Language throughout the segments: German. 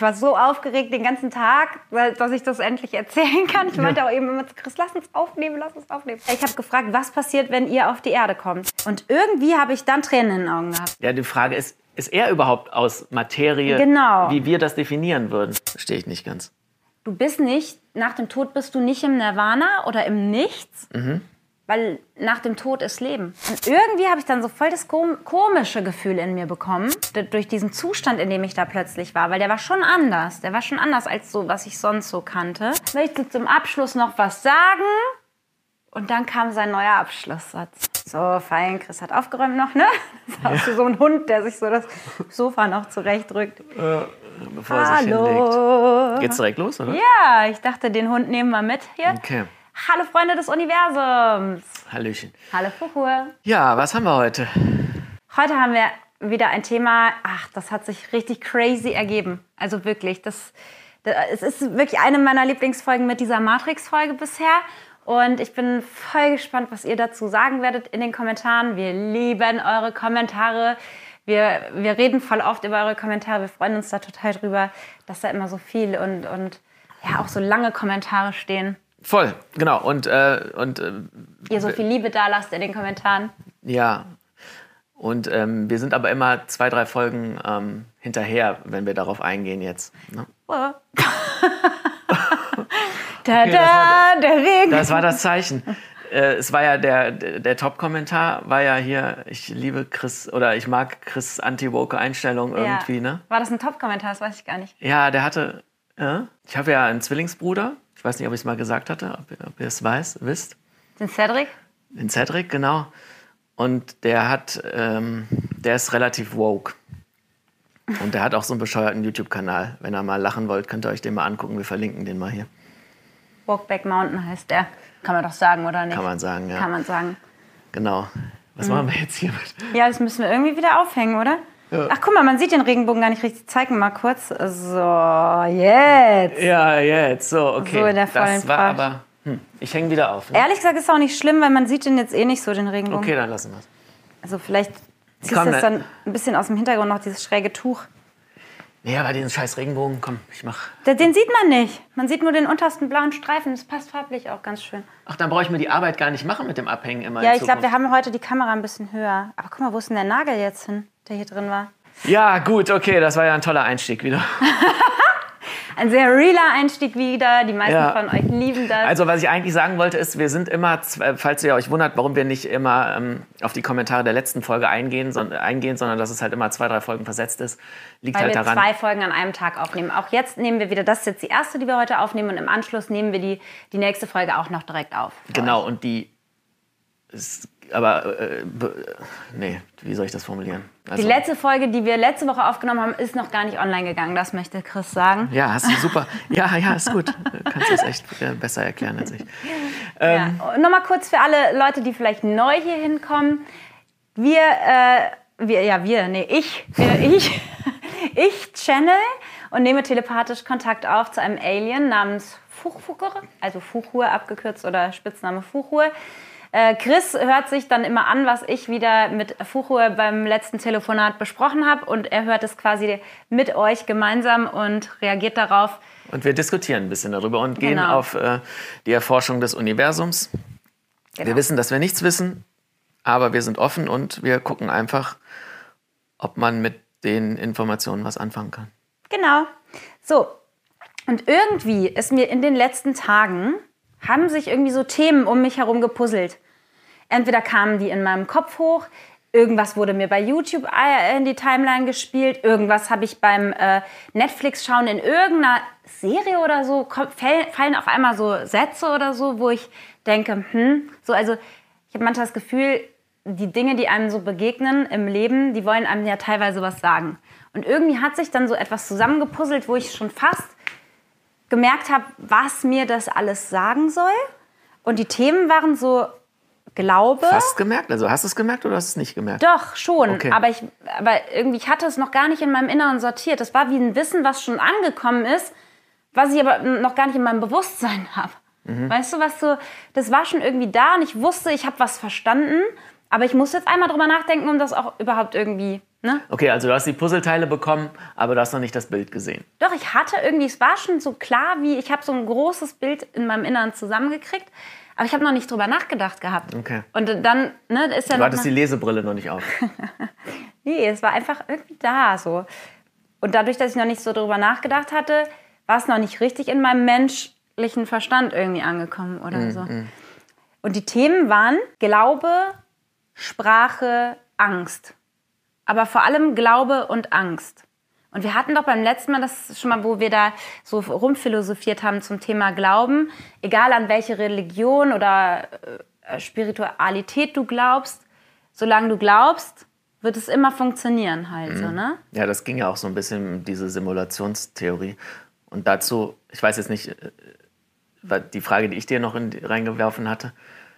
Ich war so aufgeregt den ganzen Tag, dass ich das endlich erzählen kann. Ich meinte auch eben immer zu Chris, lass uns aufnehmen. Ich habe gefragt, was passiert, wenn ihr auf die Erde kommt? Und irgendwie habe ich dann Tränen in den Augen gehabt. Ja, die Frage ist er überhaupt aus Materie, wie wir das definieren würden? Verstehe ich nicht ganz. Du bist nicht, nach dem Tod bist du nicht im Nirvana oder im Nichts, weil nach dem Tod ist Leben. Und irgendwie habe ich dann so voll das komische Gefühl in mir bekommen, durch diesen Zustand, in dem ich da plötzlich war, weil der war schon anders. Der war schon anders als so, was ich sonst so kannte. Ich möchte zum Abschluss noch was sagen und dann kam sein neuer Abschlusssatz. So, fein, Chris hat aufgeräumt noch, ne? Das ist so ein Hund, der sich so das Sofa noch zurechtrückt. Bevor er sich hinlegt. Geht's direkt los, oder? Ja, ich dachte, den Hund nehmen wir mit hier. Okay. Hallo Freunde des Universums. Hallöchen. Hallo Fuchur. Ja, was haben wir heute? Heute haben wir wieder ein Thema, das hat sich richtig crazy ergeben. Also wirklich, es ist wirklich eine meiner Lieblingsfolgen mit dieser Matrix-Folge bisher. Und ich bin voll gespannt, was ihr dazu sagen werdet in den Kommentaren. Wir lieben eure Kommentare. Wir reden voll oft über eure Kommentare. Wir freuen uns da total drüber, dass da immer so viel und ja auch so lange Kommentare stehen. Voll, genau. Und ihr so viel Liebe da lasst in den Kommentaren. Ja. Und wir sind aber immer 2, 3 Folgen hinterher, wenn wir darauf eingehen jetzt. Ne? Oh. Der Regen. Das war das Zeichen. Es war ja der Top-Kommentar, war ja hier, ich liebe Chris, oder ich mag Chris anti-woke Einstellung irgendwie, ne? War das ein Top-Kommentar? Das weiß ich gar nicht. Ja, der hatte, ich habe ja einen Zwillingsbruder, ich weiß nicht, ob ich es mal gesagt hatte, ob ihr es wisst. Den Cedric? Den Cedric, genau. Und der ist relativ woke. Und der hat auch so einen bescheuerten YouTube-Kanal. Wenn ihr mal lachen wollt, könnt ihr euch den mal angucken, wir verlinken den mal hier. Walkback Mountain heißt der. Kann man doch sagen, oder nicht? Kann man sagen, ja. Kann man sagen. Genau. Was machen wir jetzt hier mit? Ja, das müssen wir irgendwie wieder aufhängen, oder? Ja. Ach, guck mal, man sieht den Regenbogen gar nicht richtig. Zeig mal kurz. So, jetzt. Ja, jetzt. So, okay. So in der vollen das war Pracht. aber... ich hänge wieder auf. Ne? Ehrlich gesagt ist es auch nicht schlimm, weil man sieht den jetzt eh nicht so, den Regenbogen. Okay, dann lassen wir es. Also vielleicht ziehst du das dann ein bisschen aus dem Hintergrund noch, dieses schräge Tuch. Nee, aber diesen scheiß Regenbogen, komm, ich mach... Den sieht man nicht. Man sieht nur den untersten blauen Streifen. Das passt farblich auch ganz schön. Ach, dann brauche ich mir die Arbeit gar nicht machen mit dem Abhängen immer. Ja, ich glaube, wir haben heute die Kamera ein bisschen höher. Aber guck mal, wo ist denn der Nagel jetzt hin, der hier drin war? Ja, gut, okay, das war ja ein toller Einstieg wieder. Ein sehr realer Einstieg wieder. Die meisten von euch lieben das. Also, was ich eigentlich sagen wollte, ist, wir sind immer, falls ihr euch wundert, warum wir nicht immer auf die Kommentare der letzten Folge eingehen, sondern dass es halt immer 2, 3 Folgen versetzt ist, liegt weil halt wir daran. 2 Folgen an einem Tag aufnehmen. Auch jetzt nehmen wir wieder, das ist jetzt die erste, die wir heute aufnehmen, und im Anschluss nehmen wir die nächste Folge auch noch direkt auf. Genau, und die ist, aber, nee, wie soll ich das formulieren? Also, die letzte Folge, die wir letzte Woche aufgenommen haben, ist noch gar nicht online gegangen, das möchte Chris sagen. Ja, hast du super. Ja, ist gut. Kannst du es echt besser erklären als ich. Nochmal kurz für alle Leute, die vielleicht neu hier hinkommen. Ich channel und nehme telepathisch Kontakt auf zu einem Alien namens Fuchur, also Fuchur abgekürzt oder Spitzname Fuchur. Chris hört sich dann immer an, was ich wieder mit Fuchur beim letzten Telefonat besprochen habe, und er hört es quasi mit euch gemeinsam und reagiert darauf. Und wir diskutieren ein bisschen darüber und gehen auf die Erforschung des Universums. Genau. Wir wissen, dass wir nichts wissen, aber wir sind offen und wir gucken einfach, ob man mit den Informationen was anfangen kann. Genau. So, und irgendwie ist mir in den letzten Tagen, haben sich irgendwie so Themen um mich herum gepuzzelt. Entweder kamen die in meinem Kopf hoch, irgendwas wurde mir bei YouTube in die Timeline gespielt, irgendwas habe ich beim Netflix-Schauen in irgendeiner Serie oder so, fallen auf einmal so Sätze oder so, wo ich denke, also ich habe manchmal das Gefühl, die Dinge, die einem so begegnen im Leben, die wollen einem ja teilweise was sagen. Und irgendwie hat sich dann so etwas zusammengepuzzelt, wo ich schon fast gemerkt habe, was mir das alles sagen soll. Und die Themen waren so Glaube. Fast gemerkt? Also hast du es gemerkt oder hast du es nicht gemerkt? Doch, schon. Okay. Aber irgendwie, ich hatte es noch gar nicht in meinem Inneren sortiert. Das war wie ein Wissen, was schon angekommen ist, was ich aber noch gar nicht in meinem Bewusstsein habe. Weißt du, das war schon irgendwie da und ich wusste, ich habe was verstanden, Aber ich muss jetzt einmal drüber nachdenken, um das auch überhaupt irgendwie... Ne? Okay, also du hast die Puzzleteile bekommen, aber du hast noch nicht das Bild gesehen. Doch, ich hatte irgendwie, es war schon so klar, wie ich habe so ein großes Bild in meinem Inneren zusammengekriegt, aber ich habe noch nicht drüber nachgedacht gehabt. Okay. Und dann ist ja du hattest die Lesebrille noch nicht auf. Nee, es war einfach irgendwie da so. Und dadurch, dass ich noch nicht so drüber nachgedacht hatte, war es noch nicht richtig in meinem menschlichen Verstand irgendwie angekommen oder so. Und die Themen waren Glaube, Sprache, Angst. Aber vor allem Glaube und Angst. Und wir hatten doch beim letzten Mal, das ist schon mal, wo wir da so rumphilosophiert haben zum Thema Glauben, egal an welche Religion oder Spiritualität du glaubst, solange du glaubst, wird es immer funktionieren halt so, ne? Ja, das ging ja auch so ein bisschen um diese Simulationstheorie. Und dazu, ich weiß jetzt nicht, die Frage, die ich dir noch reingeworfen hatte,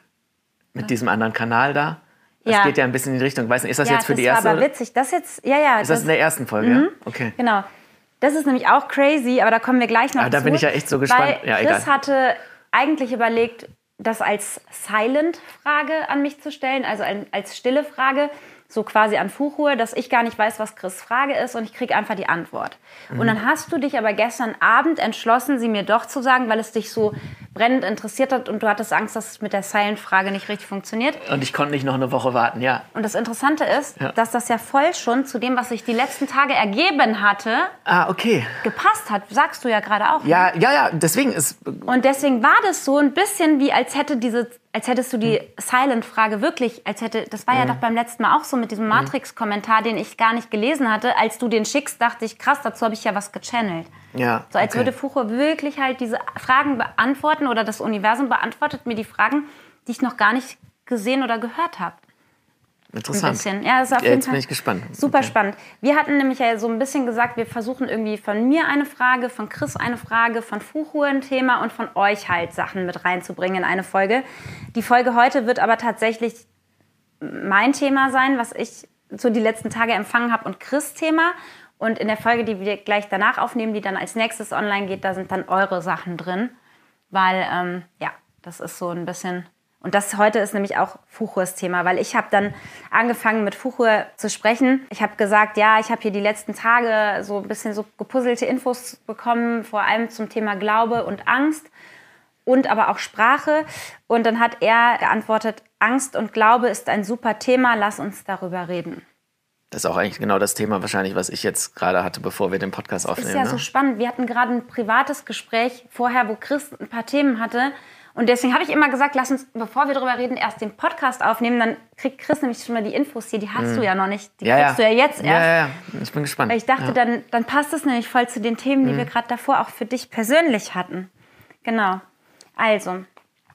mit diesem anderen Kanal da, das geht ja ein bisschen in die Richtung. Weiß nicht, ist das jetzt für die erste? Ja, das war aber witzig. Das jetzt, ja. Ist das in der ersten Folge? Ja? Okay. Genau. Das ist nämlich auch crazy, aber da kommen wir gleich noch zu. Da bin ich ja echt so gespannt. Weil Chris hatte eigentlich überlegt, das als Silent-Frage an mich zu stellen, also als stille Frage, so quasi an Fuchur, dass ich gar nicht weiß, was Chris' Frage ist und ich kriege einfach die Antwort. Und dann hast du dich aber gestern Abend entschlossen, sie mir doch zu sagen, weil es dich so brennend interessiert hat und du hattest Angst, dass es mit der Silent-Frage nicht richtig funktioniert. Und ich konnte nicht noch eine Woche warten, ja. Und das Interessante ist, dass das ja voll schon zu dem, was sich die letzten Tage ergeben hatte, gepasst hat. Sagst du ja gerade auch. Ja, deswegen ist... Und deswegen war das so ein bisschen wie, als hättest du die Silent-Frage wirklich, das war ja doch beim letzten Mal auch so mit diesem Matrix-Kommentar, den ich gar nicht gelesen hatte. Als du den schickst, dachte ich, krass, dazu habe ich ja was gechannelt. Ja, so als würde Fuchur wirklich halt diese Fragen beantworten oder das Universum beantwortet mir die Fragen, die ich noch gar nicht gesehen oder gehört habe. Interessant. Ein bisschen. Ja, das ist auf jeden Jetzt Fall bin ich gespannt. Super spannend. Wir hatten nämlich ja so ein bisschen gesagt, wir versuchen irgendwie von mir eine Frage, von Chris eine Frage, von Fuchur ein Thema und von euch halt Sachen mit reinzubringen in eine Folge. Die Folge heute wird aber tatsächlich mein Thema sein, was ich so die letzten Tage empfangen habe und Chris' Thema. Und in der Folge, die wir gleich danach aufnehmen, die dann als nächstes online geht, da sind dann eure Sachen drin. Weil, das ist so ein bisschen... Und das heute ist nämlich auch Fuchurs Thema, weil ich habe dann angefangen mit Fuchur zu sprechen. Ich habe gesagt, ja, ich habe hier die letzten Tage so ein bisschen so gepuzzelte Infos bekommen, vor allem zum Thema Glaube und Angst und aber auch Sprache. Und dann hat er geantwortet, Angst und Glaube ist ein super Thema, lass uns darüber reden. Das ist auch eigentlich genau das Thema wahrscheinlich, was ich jetzt gerade hatte, bevor wir den Podcast aufnehmen. Das ist ja so spannend. Wir hatten gerade ein privates Gespräch vorher, wo Chris ein paar Themen hatte. Und deswegen habe ich immer gesagt, lass uns, bevor wir darüber reden, erst den Podcast aufnehmen. Dann kriegt Chris nämlich schon mal die Infos hier. Die hast du ja noch nicht. Die kriegst du ja jetzt erst. Ja. Ich bin gespannt. Weil ich dachte, dann passt es nämlich voll zu den Themen, die wir gerade davor auch für dich persönlich hatten. Genau. Also,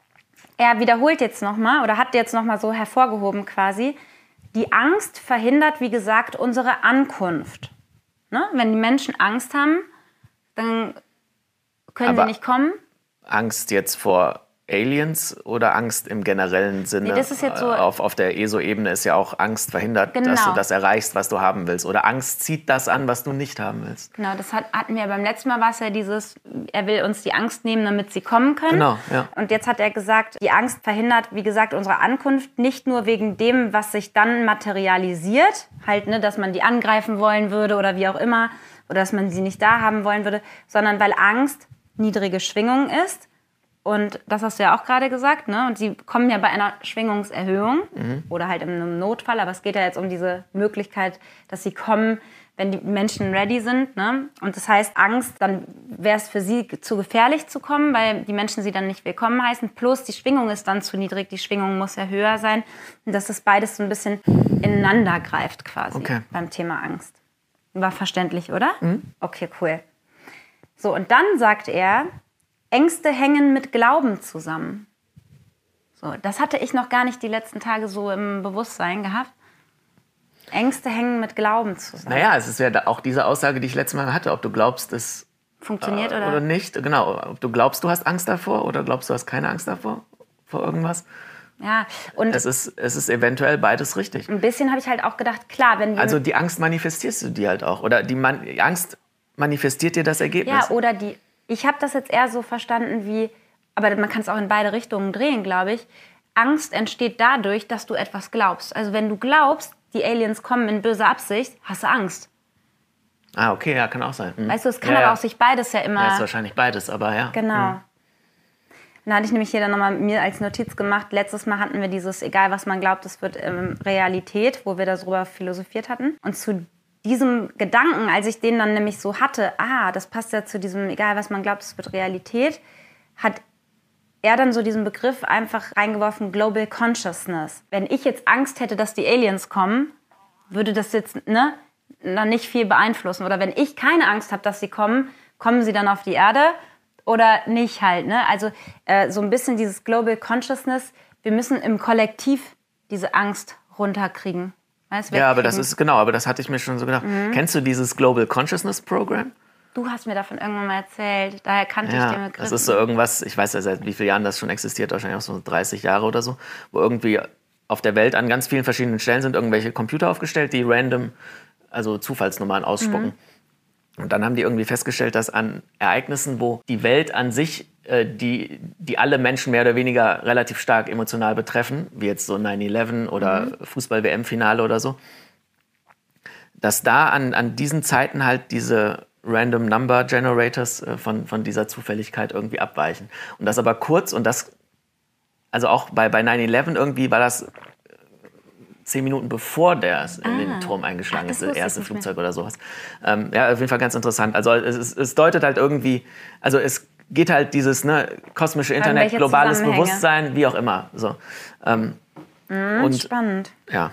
er wiederholt jetzt nochmal oder hat jetzt nochmal so hervorgehoben quasi, die Angst verhindert, wie gesagt, unsere Ankunft. Ne? Wenn die Menschen Angst haben, dann können sie nicht kommen. Angst jetzt vor Aliens oder Angst im generellen Sinne? Nee, das ist jetzt so auf der ESO-Ebene ist ja auch Angst verhindert, dass du das erreichst, was du haben willst. Oder Angst zieht das an, was du nicht haben willst. Genau, das hatten wir beim letzten Mal, war es ja dieses, er will uns die Angst nehmen, damit sie kommen können. Genau, ja. Und jetzt hat er gesagt, die Angst verhindert, wie gesagt, unsere Ankunft nicht nur wegen dem, was sich dann materialisiert, halt, ne, dass man die angreifen wollen würde oder wie auch immer, oder dass man sie nicht da haben wollen würde, sondern weil Angst niedrige Schwingung ist. Und das hast du ja auch gerade gesagt, ne? Und sie kommen ja bei einer Schwingungserhöhung oder halt in einem Notfall. Aber es geht ja jetzt um diese Möglichkeit, dass sie kommen, wenn die Menschen ready sind, ne? Und das heißt, Angst, dann wäre es für sie zu gefährlich zu kommen, weil die Menschen sie dann nicht willkommen heißen. Plus die Schwingung ist dann zu niedrig, die Schwingung muss ja höher sein. Und dass das beides so ein bisschen ineinander greift quasi beim Thema Angst. War verständlich, oder? Okay, cool. So, und dann sagt er, Ängste hängen mit Glauben zusammen. So, das hatte ich noch gar nicht die letzten Tage so im Bewusstsein gehabt. Ängste hängen mit Glauben zusammen. Naja, es ist ja auch diese Aussage, die ich letztes Mal hatte, ob du glaubst, es funktioniert oder nicht. Genau, ob du glaubst, du hast Angst davor oder glaubst, du hast keine Angst davor, vor irgendwas. Ja, und es ist eventuell beides richtig. Ein bisschen habe ich halt auch gedacht, klar, wenn wir... Also die Angst manifestierst du dir halt auch. Oder die Angst manifestiert dir das Ergebnis. Ja, oder ich habe das jetzt eher so verstanden wie, aber man kann es auch in beide Richtungen drehen, glaube ich. Angst entsteht dadurch, dass du etwas glaubst. Also wenn du glaubst, die Aliens kommen in böser Absicht, hast du Angst. Ah, okay, ja, kann auch sein. Weißt du, es kann aber auch sich beides ja immer... Ja, ist wahrscheinlich beides, aber ja. Genau. Dann hatte ich nämlich hier dann nochmal mir als Notiz gemacht. Letztes Mal hatten wir dieses, egal was man glaubt, es wird Realität, wo wir darüber philosophiert hatten. Und zu diesem Gedanken, als ich den dann nämlich so hatte, das passt ja zu diesem, egal was man glaubt, es wird Realität, hat er dann so diesen Begriff einfach reingeworfen, Global Consciousness. Wenn ich jetzt Angst hätte, dass die Aliens kommen, würde das jetzt noch nicht viel beeinflussen. Oder wenn ich keine Angst habe, dass sie kommen, kommen sie dann auf die Erde oder nicht halt. Ne? Also so ein bisschen dieses Global Consciousness, wir müssen im Kollektiv diese Angst runterkriegen. Weißt, ja, aber das ist, genau, aber das hatte ich mir schon so gedacht. Kennst du dieses Global Consciousness Program? Du hast mir davon irgendwann mal erzählt, daher kannte ich den Begriff. Das ist so irgendwas, ich weiß ja seit wie vielen Jahren das schon existiert, wahrscheinlich auch so 30 Jahre oder so, wo irgendwie auf der Welt an ganz vielen verschiedenen Stellen sind irgendwelche Computer aufgestellt, die random, also Zufallsnummern ausspucken. Und dann haben die irgendwie festgestellt, dass an Ereignissen, wo die Welt an sich, die alle Menschen mehr oder weniger relativ stark emotional betreffen, wie jetzt so 9/11 oder Fußball-WM-Finale oder so, dass da an diesen Zeiten halt diese Random Number Generators von dieser Zufälligkeit irgendwie abweichen. Und das aber kurz und das, also auch bei 9/11 irgendwie war das 10 Minuten bevor der in den Turm eingeschlagen ist, das erste Flugzeug oder sowas. Ja, auf jeden Fall ganz interessant. Also es deutet halt irgendwie, also es geht halt dieses kosmische Internet, globales Bewusstsein, wie auch immer. So. Und, spannend. Ja.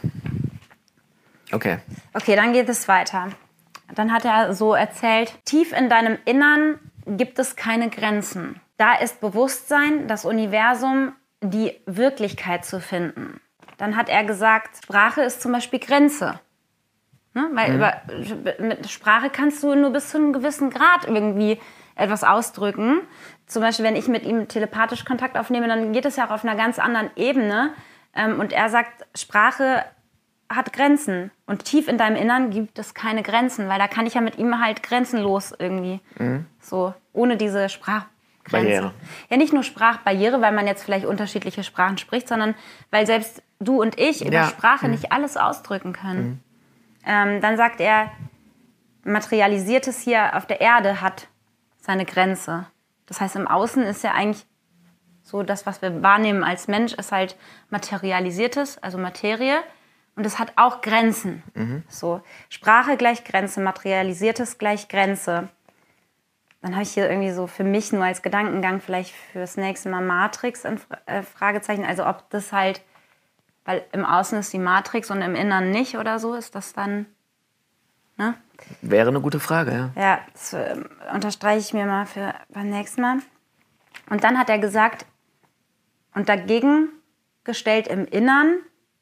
Okay. Okay, dann geht es weiter. Dann hat er so erzählt, tief in deinem Innern gibt es keine Grenzen. Da ist Bewusstsein, das Universum, die Wirklichkeit zu finden. Dann hat er gesagt, Sprache ist zum Beispiel Grenze. Ne? Weil mit Sprache kannst du nur bis zu einem gewissen Grad irgendwie etwas ausdrücken. Zum Beispiel, wenn ich mit ihm telepathisch Kontakt aufnehme, dann geht es ja auch auf einer ganz anderen Ebene. Und er sagt, Sprache hat Grenzen. Und tief in deinem Innern gibt es keine Grenzen, weil da kann ich ja mit ihm halt grenzenlos irgendwie. So, ohne diese Sprachgrenze. Barriere. Ja, nicht nur Sprachbarriere, weil man jetzt vielleicht unterschiedliche Sprachen spricht, sondern weil selbst du und ich über Sprache nicht alles ausdrücken können. Dann sagt er, Materialisiertes hier auf der Erde hat seine Grenze. Das heißt, im Außen ist ja eigentlich so, das, was wir wahrnehmen als Mensch, ist halt Materialisiertes, also Materie. Und es hat auch Grenzen. So, Sprache gleich Grenze, Materialisiertes gleich Grenze. Dann habe ich hier irgendwie so für mich nur als Gedankengang vielleicht fürs nächste Mal Matrix ein Fragezeichen. Also ob das halt, weil im Außen ist die Matrix und im Innern nicht oder so, ist das dann, ne? Wäre eine gute Frage, ja. Ja, das unterstreiche ich mir mal für beim nächsten Mal. Und dann hat er gesagt, und dagegen gestellt im Innern,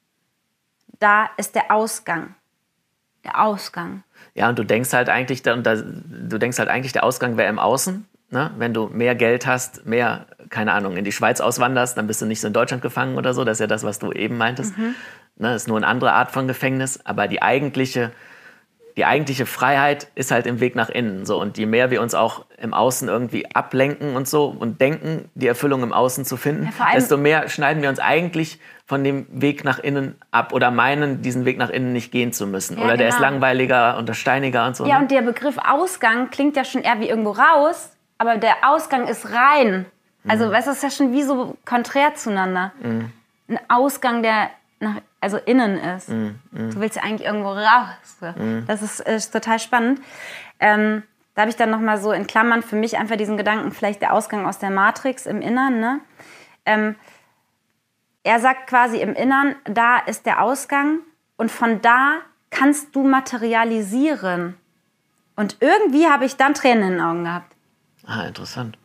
da ist der Ausgang. Der Ausgang. Ja, und du denkst halt eigentlich, der Ausgang wäre im Außen. Ne? Wenn du mehr Geld hast, mehr, keine Ahnung, in die Schweiz auswanderst, dann bist du nicht so in Deutschland gefangen oder so. Das ist ja das, was du eben meintest. Ne? Das ist nur eine andere Art von Gefängnis. Aber die eigentliche Freiheit ist halt im Weg nach innen. So. Und je mehr wir uns auch im Außen irgendwie ablenken und so und denken, die Erfüllung im Außen zu finden, desto mehr schneiden wir uns eigentlich von dem Weg nach innen ab oder meinen, diesen Weg nach innen nicht gehen zu müssen. Ja, oder der ist langweiliger und steiniger und so. Ja, und der Begriff Ausgang klingt ja schon eher wie irgendwo raus, aber der Ausgang ist rein. Also, weißt du, das ist ja schon wie so konträr zueinander. Ein Ausgang, der also innen ist. Du willst ja eigentlich irgendwo raus. Das ist total spannend. Da habe ich dann nochmal so in Klammern für mich einfach diesen Gedanken, vielleicht der Ausgang aus der Matrix im Innern. Ne? Er sagt quasi im Innern, da ist der Ausgang und von da kannst du materialisieren. Und irgendwie habe ich dann Tränen in den Augen gehabt. Ah, interessant.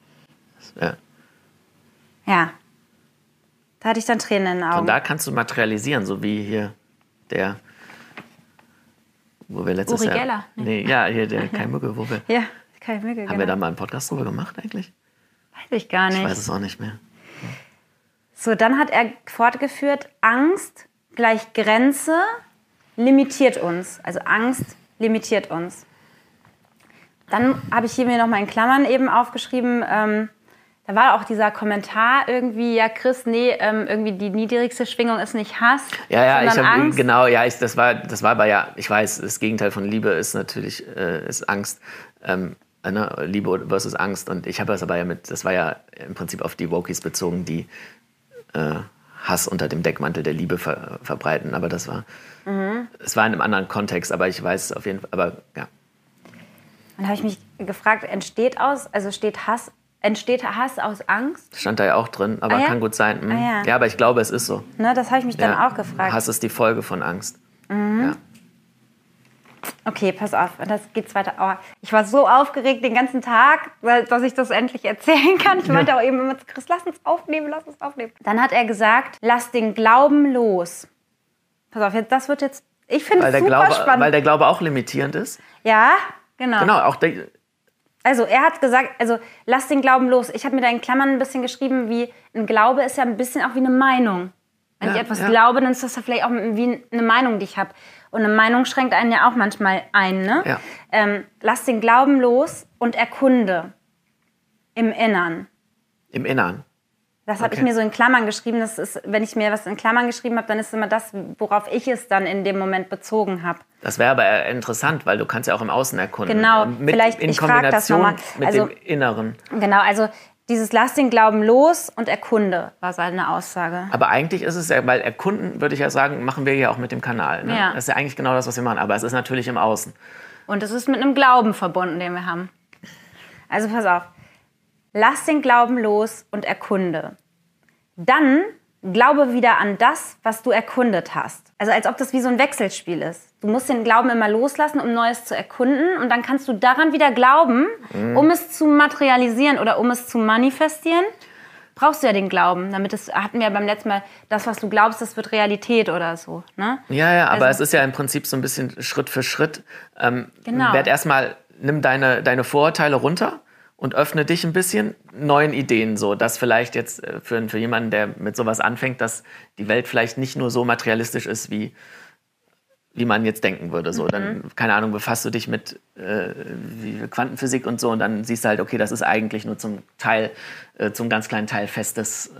Ja. Da hatte ich dann Tränen in den Augen. Von da kannst du materialisieren, so wie hier der, wo wir letztes Uri Jahr... Geller. Nee, ja, hier der Kai Mügge, wo wir... Ja, Kai Mügge, Haben wir da mal einen Podcast drüber gemacht eigentlich? Weiß ich gar nicht. Ich weiß es auch nicht mehr. So, dann hat er fortgeführt, Angst gleich Grenze limitiert uns. Also Angst limitiert uns. Dann habe ich hier mir noch mal in Klammern eben aufgeschrieben, Da war auch dieser Kommentar irgendwie, ja Chris, nee, irgendwie die niedrigste Schwingung ist nicht Hass, sondern Angst. Genau, ja, das war aber ja, ich weiß, das Gegenteil von Liebe ist natürlich ist Angst. Liebe versus Angst. Und ich habe das aber ja das war ja im Prinzip auf die Wokies bezogen, die Hass unter dem Deckmantel der Liebe verbreiten. Aber es war in einem anderen Kontext, aber ich weiß auf jeden Fall, aber ja. Dann habe ich mich gefragt, entsteht Hass aus Angst? Das stand da ja auch drin, aber kann gut sein. Ja, aber ich glaube, es ist so. Ne, das habe ich mich dann auch gefragt. Hass ist die Folge von Angst. Ja. Okay, pass auf, das geht's weiter. Oh, ich war so aufgeregt den ganzen Tag, dass ich das endlich erzählen kann. Ich meinte auch eben immer zu Chris, lass uns aufnehmen. Dann hat er gesagt, lass den Glauben los. Pass auf, das wird jetzt, ich finde es super spannend. Weil der Glaube auch limitierend ist? Ja, genau. Genau, auch also er hat gesagt, lass den Glauben los. Ich habe mir da in Klammern ein bisschen geschrieben, wie ein Glaube ist ja ein bisschen auch wie eine Meinung. Wenn ich etwas glaube, dann ist das ja vielleicht auch wie eine Meinung, die ich habe. Und eine Meinung schränkt einen ja auch manchmal ein. Ne? Ja. Lass den Glauben los und erkunde im Innern. Im Innern? Das habe ich mir so in Klammern geschrieben. Das ist, wenn ich mir was in Klammern geschrieben habe, dann ist es immer das, worauf ich es dann in dem Moment bezogen habe. Das wäre aber interessant, weil du kannst ja auch im Außen erkunden. Genau, vielleicht in ich frage das nochmal. Mit dem Inneren. Genau, also dieses Lass den Glauben los und erkunde war seine Aussage. Aber eigentlich ist es ja, weil erkunden, würde ich ja sagen, machen wir ja auch mit dem Kanal. Ne? Ja. Das ist ja eigentlich genau das, was wir machen, aber es ist natürlich im Außen. Und es ist mit einem Glauben verbunden, den wir haben. Also pass auf. Lass den Glauben los und erkunde. Dann glaube wieder an das, was du erkundet hast. Also als ob das wie so ein Wechselspiel ist. Du musst den Glauben immer loslassen, um Neues zu erkunden. Und dann kannst du daran wieder glauben, um es zu materialisieren oder um es zu manifestieren. Brauchst du ja den Glauben. Hatten wir ja beim letzten Mal, das, was du glaubst, das wird Realität oder so. Ne? Ja, aber es ist ja im Prinzip so ein bisschen Schritt für Schritt. Genau. Nimm deine Vorurteile runter und öffne dich ein bisschen neuen Ideen, so dass vielleicht jetzt für jemanden, der mit sowas anfängt, dass die Welt vielleicht nicht nur so materialistisch ist, wie man jetzt denken würde. So. Dann, keine Ahnung, befasst du dich mit Quantenphysik und so und dann siehst du halt, okay, das ist eigentlich nur zum ganz kleinen Teil festes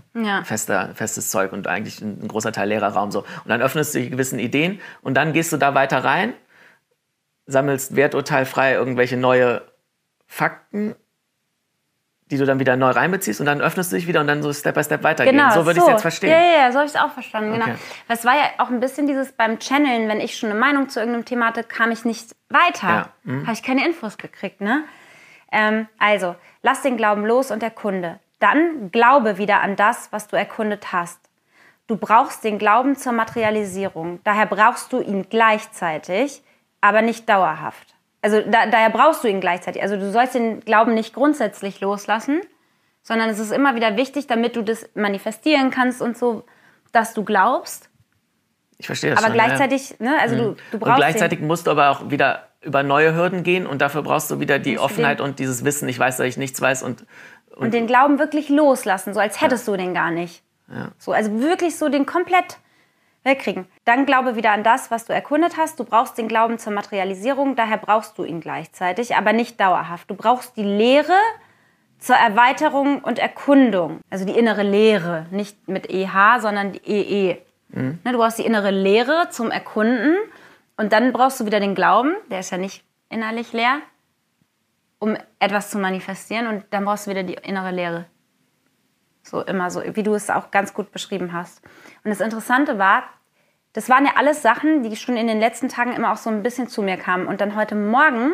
Zeug und eigentlich ein großer Teil leerer Raum. So. Und dann öffnest du dich gewissen Ideen und dann gehst du da weiter rein, sammelst werturteilfrei irgendwelche neue Fakten, die du dann wieder neu reinbeziehst und dann öffnest du dich wieder und dann so Step by Step weitergehen. Genau, so würde ich es jetzt verstehen. Ja, so habe ich es auch verstanden. Okay. Genau. Es war ja auch ein bisschen dieses beim Channeln, wenn ich schon eine Meinung zu irgendeinem Thema hatte, kam ich nicht weiter. Ja. Habe ich keine Infos gekriegt. Ne? Also, lass den Glauben los und erkunde. Dann glaube wieder an das, was du erkundet hast. Du brauchst den Glauben zur Materialisierung. Daher brauchst du ihn gleichzeitig, aber nicht dauerhaft. Also daher brauchst du ihn gleichzeitig. Also du sollst den Glauben nicht grundsätzlich loslassen, sondern es ist immer wieder wichtig, damit du das manifestieren kannst und so, dass du glaubst. Ich verstehe das aber schon. Aber gleichzeitig, ne, also du brauchst. Und gleichzeitig musst du aber auch wieder über neue Hürden gehen und dafür brauchst du wieder die Offenheit und dieses Wissen, ich weiß, dass ich nichts weiß. Und den Glauben wirklich loslassen, so als hättest du den gar nicht. Ja. So, also wirklich so den komplett wegkriegen. Dann glaube wieder an das, was du erkundet hast. Du brauchst den Glauben zur Materialisierung, daher brauchst du ihn gleichzeitig, aber nicht dauerhaft. Du brauchst die Lehre zur Erweiterung und Erkundung. Also die innere Lehre, nicht mit EH, sondern die EE. Du brauchst die innere Lehre zum Erkunden und dann brauchst du wieder den Glauben, der ist ja nicht innerlich leer, um etwas zu manifestieren und dann brauchst du wieder die innere Lehre. So immer so, wie du es auch ganz gut beschrieben hast. Und das Interessante war, das waren ja alles Sachen, die schon in den letzten Tagen immer auch so ein bisschen zu mir kamen. Und dann heute Morgen,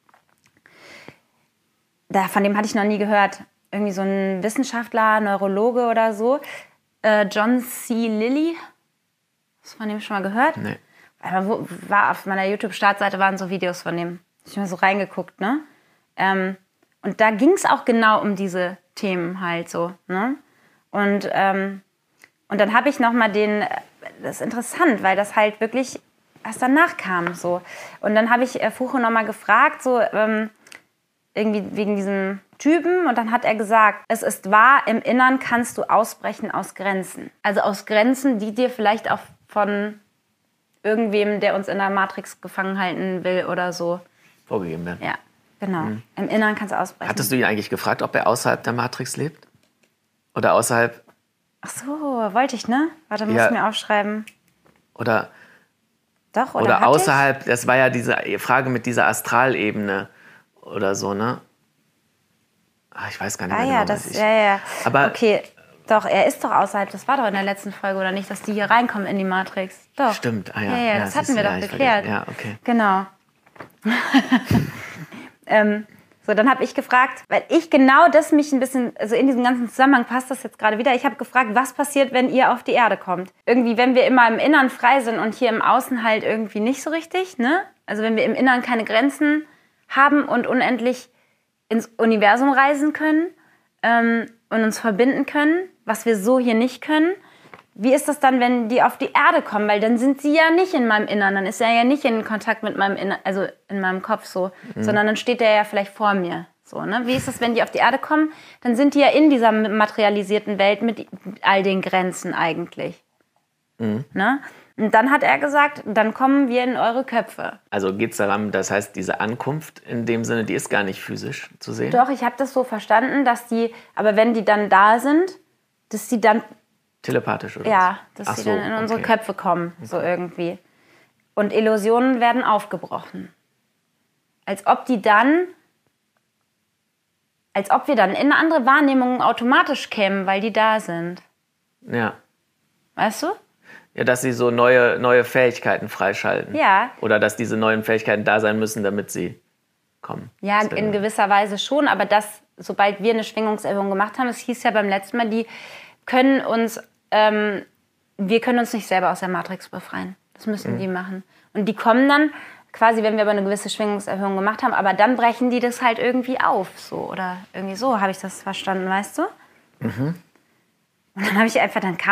von dem hatte ich noch nie gehört, irgendwie so ein Wissenschaftler, Neurologe oder so, John C. Lilly, hast du von dem schon mal gehört? Nee. War auf meiner YouTube-Startseite waren so Videos von dem. Ich habe mal so reingeguckt, ne? Und da ging es auch genau um diese Themen halt so, ne? Und dann habe ich nochmal das ist interessant, weil das halt wirklich erst danach kam, so. Und dann habe ich Fucho nochmal gefragt, so, irgendwie wegen diesem Typen, und dann hat er gesagt, es ist wahr, im Innern kannst du ausbrechen aus Grenzen. Also aus Grenzen, die dir vielleicht auch von irgendwem, der uns in der Matrix gefangen halten will oder so, vorgegeben werden. Ja. Genau. Im Inneren kannst du ausbrechen. Hattest du ihn eigentlich gefragt, ob er außerhalb der Matrix lebt? Oder außerhalb... Ach so, wollte ich, ne? Warte, muss ich mir aufschreiben. Oder außerhalb, das war ja diese Frage mit dieser Astralebene oder so, ne? Ich weiß gar nicht mehr genau. Ja. Aber okay, doch, er ist doch außerhalb. Das war doch in der letzten Folge, oder nicht, dass die hier reinkommen in die Matrix. Doch. Stimmt, Ja, das hatten wir doch geklärt. Ja, okay. Genau. So, dann habe ich gefragt, weil ich genau das mich ein bisschen, also in diesem ganzen Zusammenhang passt das jetzt gerade wieder. Ich habe gefragt, was passiert, wenn ihr auf die Erde kommt? Irgendwie, wenn wir immer im Innern frei sind und hier im Außen halt irgendwie nicht so richtig, ne? Also wenn wir im Innern keine Grenzen haben und unendlich ins Universum reisen können und uns verbinden können, was wir so hier nicht können. Wie ist das dann, wenn die auf die Erde kommen? Weil dann sind sie ja nicht in meinem Innern, dann ist er ja nicht in Kontakt mit meinem Innern, also in meinem Kopf so, sondern dann steht er ja vielleicht vor mir. So, ne? Wie ist das, wenn die auf die Erde kommen? Dann sind die ja in dieser materialisierten Welt mit all den Grenzen eigentlich. Ne? Und dann hat er gesagt, dann kommen wir in eure Köpfe. Also geht es darum, das heißt, diese Ankunft in dem Sinne, die ist gar nicht physisch zu sehen? Doch, ich habe das so verstanden, dass die, aber wenn die dann da sind, dass die dann... Telepathisch, oder? Ja, dass die dann in unsere Köpfe kommen, so irgendwie. Und Illusionen werden aufgebrochen. Als ob wir dann in andere Wahrnehmungen automatisch kämen, weil die da sind. Ja. Weißt du? Ja, dass sie so neue Fähigkeiten freischalten. Ja. Oder dass diese neuen Fähigkeiten da sein müssen, damit sie kommen. Ja, in gewisser Weise schon, aber sobald wir eine Schwingungserhöhung gemacht haben, es hieß ja beim letzten Mal, wir können uns nicht selber aus der Matrix befreien. Das müssen die machen. Und die kommen dann, quasi, wenn wir aber eine gewisse Schwingungserhöhung gemacht haben, aber dann brechen die das halt irgendwie auf. So, oder irgendwie so habe ich das verstanden, weißt du? Und dann habe ich einfach, dann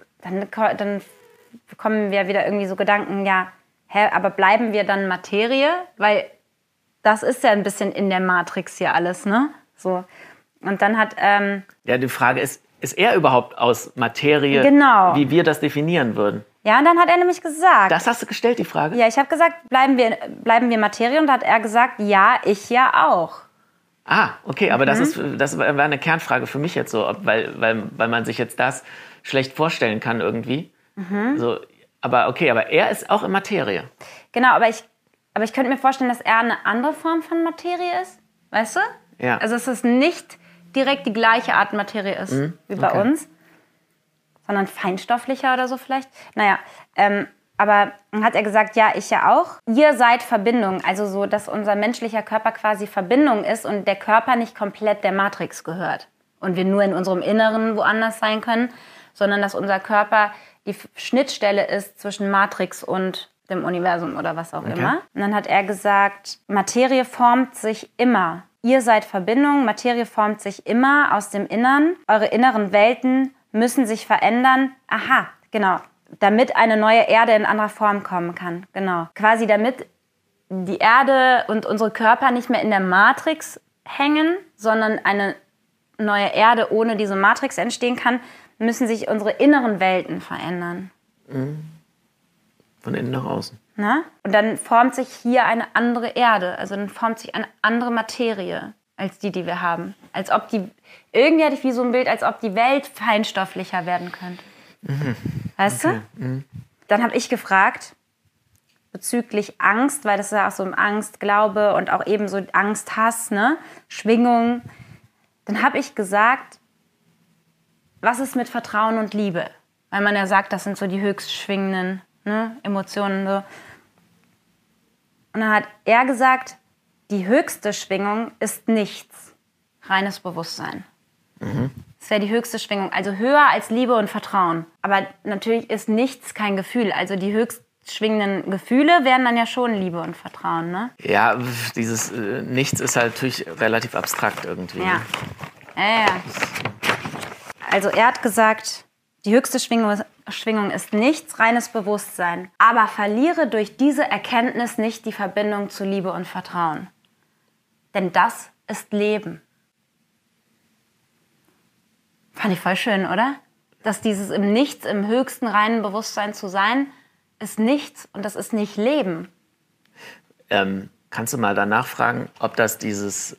bekommen wir wieder irgendwie so Gedanken, ja, aber bleiben wir dann Materie? Weil das ist ja ein bisschen in der Matrix hier alles, ne? So. Und dann hat... ja, die Frage ist er überhaupt aus Materie, wie wir das definieren würden? Ja, und dann hat er nämlich gesagt... Das hast du gestellt, die Frage? Ja, ich habe gesagt, bleiben wir Materie? Und da hat er gesagt, ja, ich ja auch. Ah, okay, aber das war eine Kernfrage für mich jetzt so, weil man sich jetzt das schlecht vorstellen kann irgendwie. So, aber er ist auch in Materie. Genau, aber ich könnte mir vorstellen, dass er eine andere Form von Materie ist, weißt du? Ja. Also dass es nicht direkt die gleiche Art Materie ist wie bei uns, sondern feinstofflicher oder so vielleicht. Naja, aber dann hat er gesagt, ja, ich ja auch. Ihr seid Verbindung, also so, dass unser menschlicher Körper quasi Verbindung ist und der Körper nicht komplett der Matrix gehört. Und wir nur in unserem Inneren woanders sein können, sondern dass unser Körper die Schnittstelle ist zwischen Matrix und dem Universum oder was auch immer. Und dann hat er gesagt, Materie formt sich immer. Ihr seid Verbindung, Materie formt sich immer aus dem Innern. Eure inneren Welten müssen sich verändern. Aha, genau. Damit eine neue Erde in anderer Form kommen kann. Genau. Quasi damit die Erde und unsere Körper nicht mehr in der Matrix hängen, sondern eine neue Erde ohne diese Matrix entstehen kann, müssen sich unsere inneren Welten verändern. Von innen nach außen. Na? Und dann formt sich hier eine andere Erde. Also dann formt sich eine andere Materie als die wir haben. Als ob irgendwie hatte ich wie so ein Bild, als ob die Welt feinstofflicher werden könnte. Weißt du? Dann habe ich gefragt, bezüglich Angst, weil das ist ja auch so Angst, Glaube und auch eben so Angst, Hass, ne? Schwingung. Dann habe ich gesagt, was ist mit Vertrauen und Liebe? Weil man ja sagt, das sind so die höchst schwingenden, ne, Emotionen. So. Und dann hat er gesagt, die höchste Schwingung ist nichts, reines Bewusstsein. Das wäre die höchste Schwingung, also höher als Liebe und Vertrauen. Aber natürlich ist nichts kein Gefühl. Also die höchst schwingenden Gefühle wären dann ja schon Liebe und Vertrauen, ne? Ja, dieses Nichts ist halt natürlich relativ abstrakt irgendwie. Ja. Ja. Also er hat gesagt, die höchste Schwingung ist nichts, reines Bewusstsein. Aber verliere durch diese Erkenntnis nicht die Verbindung zu Liebe und Vertrauen. Denn das ist Leben. Fand ich voll schön, oder? Dass dieses im Nichts, im höchsten reinen Bewusstsein zu sein, ist nichts und das ist nicht Leben. kannst du mal danach fragen, ob das dieses,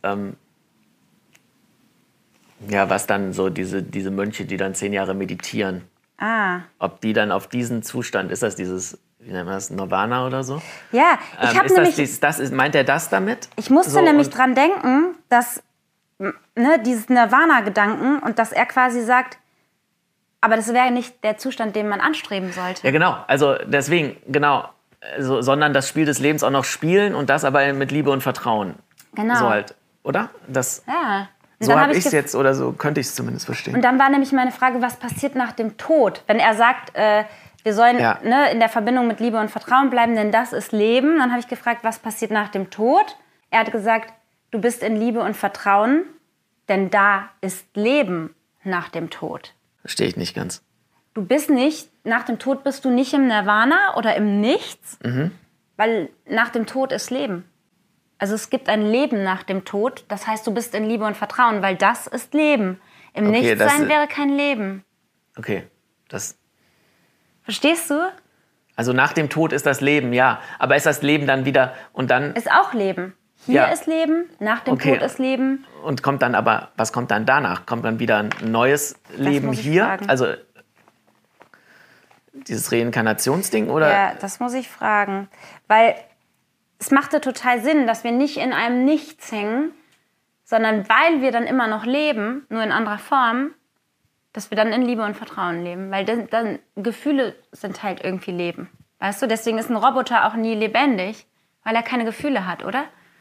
was dann so diese Mönche, die dann 10 Jahre meditieren, ob die dann auf diesen Zustand, ist das dieses, wie nennt man das, Nirvana oder so? Ja, ich habe nämlich... Meint er das damit? Ich musste nämlich dran denken, dass dieses Nirvana-Gedanken und dass er quasi sagt, aber das wäre nicht der Zustand, den man anstreben sollte. Ja, genau. Also deswegen, genau. Also, sondern das Spiel des Lebens auch noch spielen und das aber mit Liebe und Vertrauen. Genau. So halt, oder? Ja. So habe ich es jetzt, oder so könnte ich es zumindest verstehen. Und dann war nämlich meine Frage, was passiert nach dem Tod? Wenn er sagt, wir sollen in der Verbindung mit Liebe und Vertrauen bleiben, denn das ist Leben. Dann habe ich gefragt, was passiert nach dem Tod? Er hat gesagt, du bist in Liebe und Vertrauen, denn da ist Leben nach dem Tod. Verstehe ich nicht ganz. Du bist nicht, nach dem Tod bist du nicht im Nirvana oder im Nichts, weil nach dem Tod ist Leben. Also es gibt ein Leben nach dem Tod, das heißt, du bist in Liebe und Vertrauen, weil das ist Leben. Im Nichtsein wäre kein Leben. Okay, Verstehst du? Also nach dem Tod ist das Leben, ja. Aber ist das Leben dann wieder und dann... Ist auch Leben. Hier ist Leben, nach dem Tod ist Leben. Und was kommt dann danach? Kommt dann wieder ein neues Leben hier? Fragen. Also dieses Reinkarnationsding, oder? Ja, das muss ich fragen. Weil es machte total Sinn, dass wir nicht in einem Nichts hängen, sondern weil wir dann immer noch leben, nur in anderer Form, dass wir dann in Liebe und Vertrauen leben. Weil dann Gefühle sind halt irgendwie Leben. Weißt du, deswegen ist ein Roboter auch nie lebendig, weil er keine Gefühle hat, oder?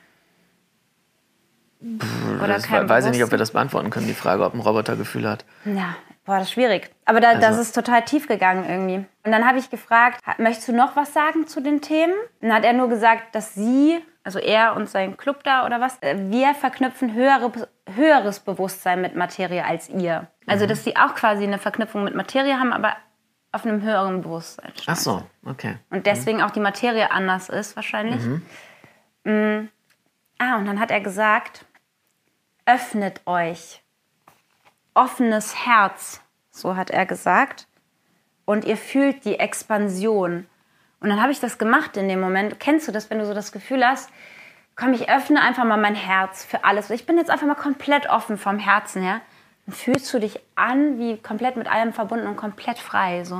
Weiß ich nicht, ob wir das beantworten können, die Frage, ob ein Roboter Gefühle hat. Ja, das ist schwierig. Aber das ist total tief gegangen irgendwie. Und dann habe ich gefragt, möchtest du noch was sagen zu den Themen? Und dann hat er nur gesagt, dass sie, also er und sein Club da oder was, wir verknüpfen höheres Bewusstsein mit Materie als ihr. Also dass sie auch quasi eine Verknüpfung mit Materie haben, aber auf einem höheren Bewusstsein. Ach so, okay. Und deswegen auch die Materie anders ist wahrscheinlich. Und dann hat er gesagt, öffnet euch. Offenes Herz, so hat er gesagt. Und ihr fühlt die Expansion. Und dann habe ich das gemacht in dem Moment. Kennst du das, wenn du so das Gefühl hast, komm, ich öffne einfach mal mein Herz für alles. Ich bin jetzt einfach mal komplett offen vom Herzen her. Dann fühlst du dich an, wie komplett mit allem verbunden und komplett frei. So.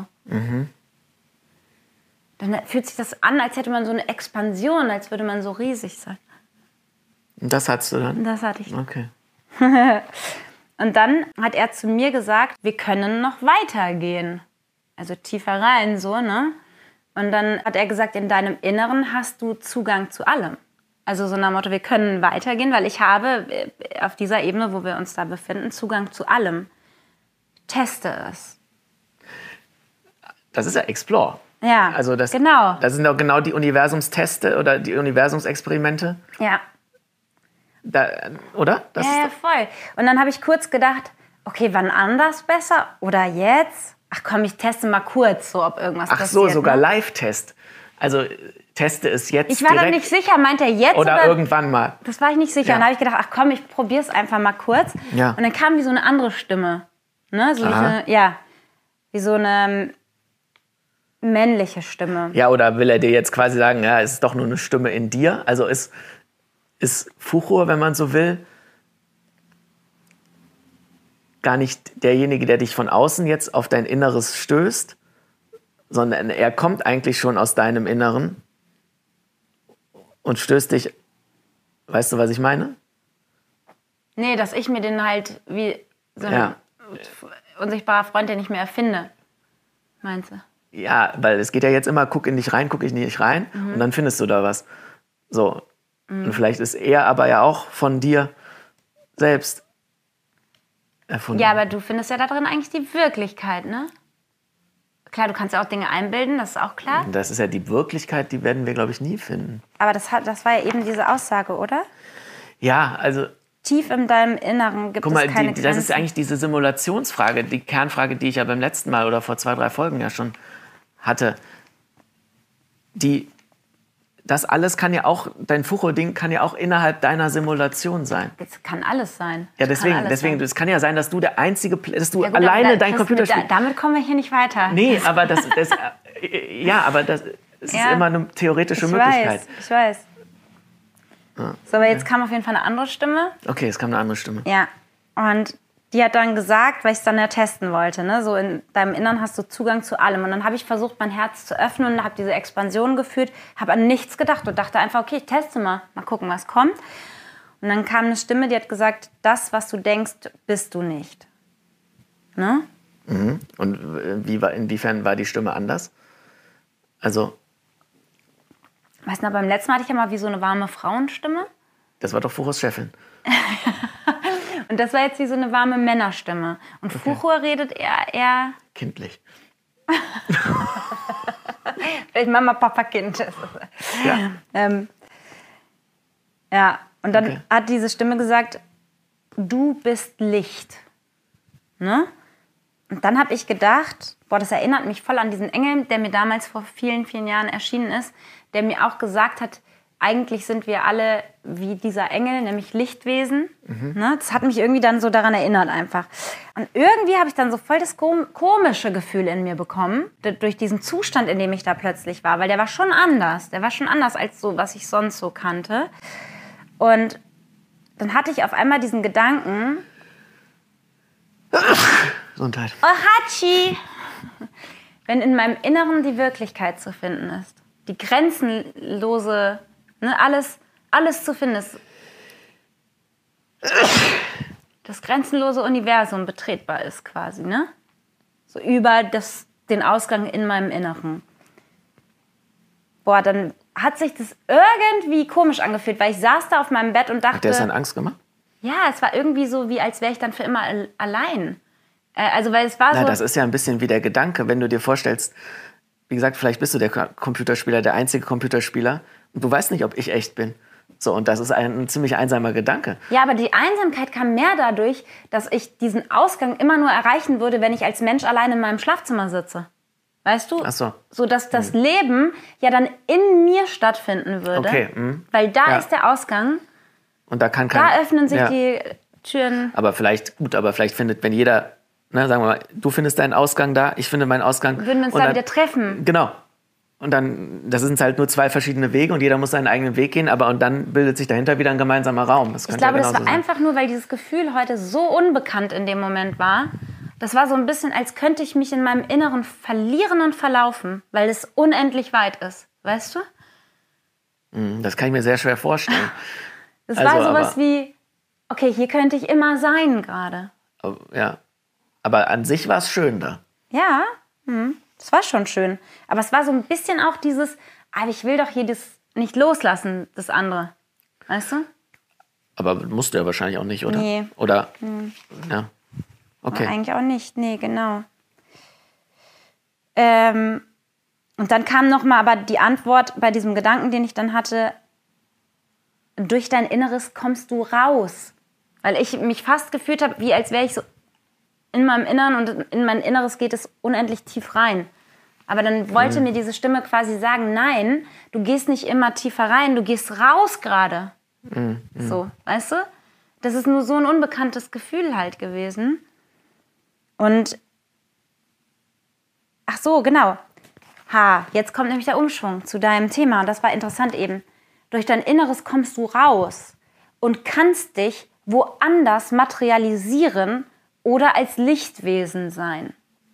Dann fühlt sich das an, als hätte man so eine Expansion, als würde man so riesig sein. Und das hattest du dann? Das hatte ich. Okay. Und dann hat er zu mir gesagt, wir können noch weitergehen. Also tiefer rein, so, ne? Und dann hat er gesagt, in deinem Inneren hast du Zugang zu allem. Also so nach dem Motto, wir können weitergehen, weil ich habe auf dieser Ebene, wo wir uns da befinden, Zugang zu allem. Teste es. Das ist ja Explore. Ja, also genau. Das sind doch genau die Universumsteste oder die Universumsexperimente. Ja. Oder? Ja, voll. Und dann habe ich kurz gedacht, okay, wann anders besser oder jetzt? Ach komm, ich teste mal kurz, so ob irgendwas passiert. Ach so, sogar Live-Test. Also teste es jetzt Ich war direkt. Da nicht sicher, meint er jetzt oder irgendwann mal? Das war ich nicht sicher. Ja. Und dann habe ich gedacht, ach komm, ich probiere es einfach mal kurz. Ja. Und dann kam wie so eine andere Stimme. Ne? So wie so eine männliche Stimme. Ja, oder will er dir jetzt quasi sagen, ja, es ist doch nur eine Stimme in dir? Also ist Fuchur, wenn man so will, gar nicht derjenige, der dich von außen jetzt auf dein Inneres stößt, sondern er kommt eigentlich schon aus deinem Inneren und stößt dich, weißt du, was ich meine? Nee, dass ich mir den halt wie so ein unsichtbarer Freund, den ich mir erfinde, meinst du? Ja, weil es geht ja jetzt immer, guck in dich rein, guck ich nicht rein und dann findest du da was. So. Und vielleicht ist er aber ja auch von dir selbst erfunden. Ja, aber du findest ja da drin eigentlich die Wirklichkeit, ne? Klar, du kannst ja auch Dinge einbilden, das ist auch klar. Das ist ja die Wirklichkeit, die werden wir, glaube ich, nie finden. Aber das war ja eben diese Aussage, oder? Ja, also... Tief in deinem Inneren gibt es keine Grenzen. Das ist eigentlich diese Simulationsfrage, die Kernfrage, die ich ja beim letzten Mal oder vor 2, 3 Folgen ja schon hatte. Das alles kann ja auch, dein Fuchur-Ding kann ja auch innerhalb deiner Simulation sein. Das kann alles sein. Ja, deswegen, es kann ja sein, dass du der einzige, dass du alleine dein Computerspiel... Damit kommen wir hier nicht weiter. Nee, aber das ist immer eine theoretische Möglichkeit. Ich weiß. So, aber jetzt kam auf jeden Fall eine andere Stimme. Okay, es kam eine andere Stimme. Ja, und die hat dann gesagt, weil ich es dann ja testen wollte, ne? So in deinem Innern hast du Zugang zu allem. Und dann habe ich versucht, mein Herz zu öffnen und habe diese Expansion geführt, habe an nichts gedacht und dachte einfach, okay, ich teste mal gucken, was kommt. Und dann kam eine Stimme, die hat gesagt, das, was du denkst, bist du nicht. Ne? Mhm. Und inwiefern war die Stimme anders? Also... Weißt du, beim letzten Mal hatte ich ja mal wie so eine warme Frauenstimme. Das war doch Fuchos Chefin. Und das war jetzt wie so eine warme Männerstimme. Und okay. Fuchur redet eher... Kindlich. Vielleicht Mama, Papa, Kind. Ja. Ja, und dann hat diese Stimme gesagt, du bist Licht. Ne? Und dann habe ich gedacht, das erinnert mich voll an diesen Engel, der mir damals vor vielen, vielen Jahren erschienen ist, der mir auch gesagt hat, eigentlich sind wir alle wie dieser Engel, nämlich Lichtwesen. Ne? Das hat mich irgendwie dann so daran erinnert einfach. Und irgendwie habe ich dann so voll das komische Gefühl in mir bekommen, durch diesen Zustand, in dem ich da plötzlich war, weil der war schon anders. Der war schon anders als so, was ich sonst so kannte. Und dann hatte ich auf einmal diesen Gedanken... Gesundheit. Oh, Hatschi! Wenn in meinem Inneren die Wirklichkeit zu finden ist, die grenzenlose, ne, alles zu finden ist, das grenzenlose Universum betretbar ist quasi, ne? So über den Ausgang in meinem Inneren. Dann hat sich das irgendwie komisch angefühlt, weil ich saß da auf meinem Bett und dachte... Hat der es dann Angst gemacht? Ja, es war irgendwie so, wie als wäre ich dann für immer allein. Also, weil es war so... Das ist ja ein bisschen wie der Gedanke, wenn du dir vorstellst, wie gesagt, vielleicht bist du der Computerspieler, der einzige Computerspieler und du weißt nicht, ob ich echt bin. So, und das ist ein ziemlich einsamer Gedanke. Ja, aber die Einsamkeit kam mehr dadurch, dass ich diesen Ausgang immer nur erreichen würde, wenn ich als Mensch allein in meinem Schlafzimmer sitze. Weißt du? Ach so. So, dass das Leben ja dann in mir stattfinden würde. Okay. Weil da ist der Ausgang. Und da öffnen sich die Türen. Aber vielleicht findet, wenn jeder, ne, sagen wir mal, du findest deinen Ausgang da, ich finde meinen Ausgang. Würden wir uns da wieder treffen. Genau. Und dann, das sind halt nur zwei verschiedene Wege und jeder muss seinen eigenen Weg gehen, und dann bildet sich dahinter wieder ein gemeinsamer Raum. Das ich glaube, das war einfach nur, weil dieses Gefühl heute so unbekannt in dem Moment war. Das war so ein bisschen, als könnte ich mich in meinem Inneren verlieren und verlaufen, weil es unendlich weit ist. Weißt du? Das kann ich mir sehr schwer vorstellen. Das war sowas wie, okay, hier könnte ich immer sein gerade. Ja, aber an sich war es schön da. Ja, das war schon schön. Aber es war so ein bisschen auch dieses, ich will doch hier das nicht loslassen, das andere. Weißt du? Aber musst du ja wahrscheinlich auch nicht, oder? Nee. Oder? Ja. Okay. Aber eigentlich auch nicht, nee, genau. Und dann kam nochmal aber die Antwort bei diesem Gedanken, den ich dann hatte, durch dein Inneres kommst du raus. Weil ich mich fast gefühlt habe, wie als wäre ich so in meinem Inneren und in mein Inneres geht es unendlich tief rein. Aber dann wollte mir diese Stimme quasi sagen, nein, du gehst nicht immer tiefer rein, du gehst raus gerade. So, weißt du? Das ist nur so ein unbekanntes Gefühl halt gewesen. Und, ach so, genau. Jetzt kommt nämlich der Umschwung zu deinem Thema. Und das war interessant eben. Durch dein Inneres kommst du raus und kannst dich woanders materialisieren oder als Lichtwesen sein.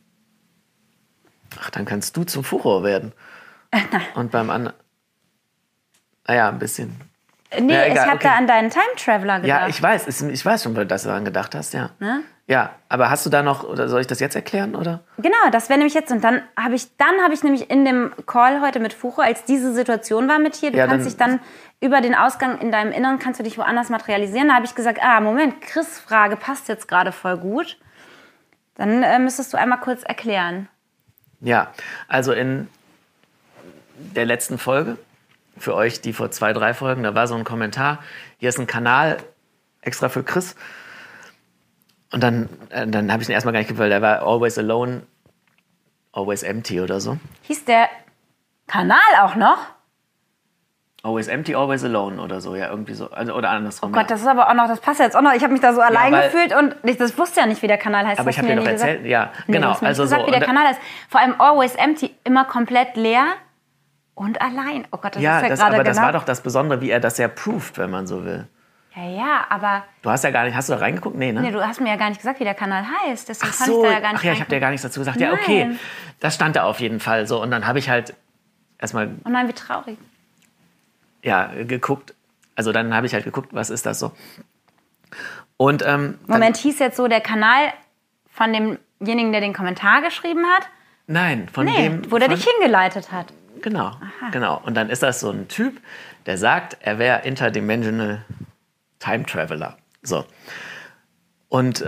Ach, dann kannst du zum Furor werden. Und beim anderen... Naja, ein bisschen. Nee, ja, egal, ich habe da an deinen Time Traveler gedacht. Ja, ich weiß schon, dass du daran gedacht hast, ja. Ne? Ja, aber hast du da noch, oder soll ich das jetzt erklären, oder? Genau, das wäre nämlich jetzt, und dann habe ich nämlich in dem Call heute mit Furo, als diese Situation war mit dir, du kannst dich dann über den Ausgang in deinem Inneren, kannst du dich woanders materialisieren. Da habe ich gesagt, Moment, Chris' Frage passt jetzt gerade voll gut. Dann müsstest du einmal kurz erklären. Ja, also in der letzten Folge, für euch, die vor 2, 3 Folgen, da war so ein Kommentar, hier ist ein Kanal extra für Chris. Und dann habe ich ihn erstmal gar nicht gefallen, der war Always Alone, Always Empty oder so. Hieß der Kanal auch noch? Always Empty, Always Alone oder so, ja, irgendwie so. Also, oder andersrum. Oh Gott, das ist aber auch noch, das passt ja jetzt auch noch. Ich habe mich da so allein gefühlt und das wusste ja nicht, wie der Kanal heißt. Aber ich habe dir doch erzählt, ja, genau. Du hast mir nicht gesagt, wie der Kanal heißt. Vor allem Always Empty, immer komplett leer. Und allein. Oh Gott, das Ja, ist ja gerade aber das genau... war doch das Besondere, wie er das ja proved, wenn man so will. Ja, aber... Du hast ja gar nicht, hast du da reingeguckt? Nee, ne? Nee, du hast mir ja gar nicht gesagt, wie der Kanal heißt. Deswegen Ach kann so, ich da ja gar nicht ach ja, ich habe dir gar nichts dazu gesagt. Ja, okay, das stand da auf jeden Fall so. Und dann habe ich halt erstmal... Oh nein, wie traurig. Ja, geguckt. Also dann habe ich halt geguckt, was ist das so. Und Moment, hieß jetzt so der Kanal von demjenigen, der den Kommentar geschrieben hat? Nein, von Nee, dem... wo der dich hingeleitet hat. Genau, genau. Und dann ist das so ein Typ, der sagt, er wäre Interdimensional Time Traveler. So. Und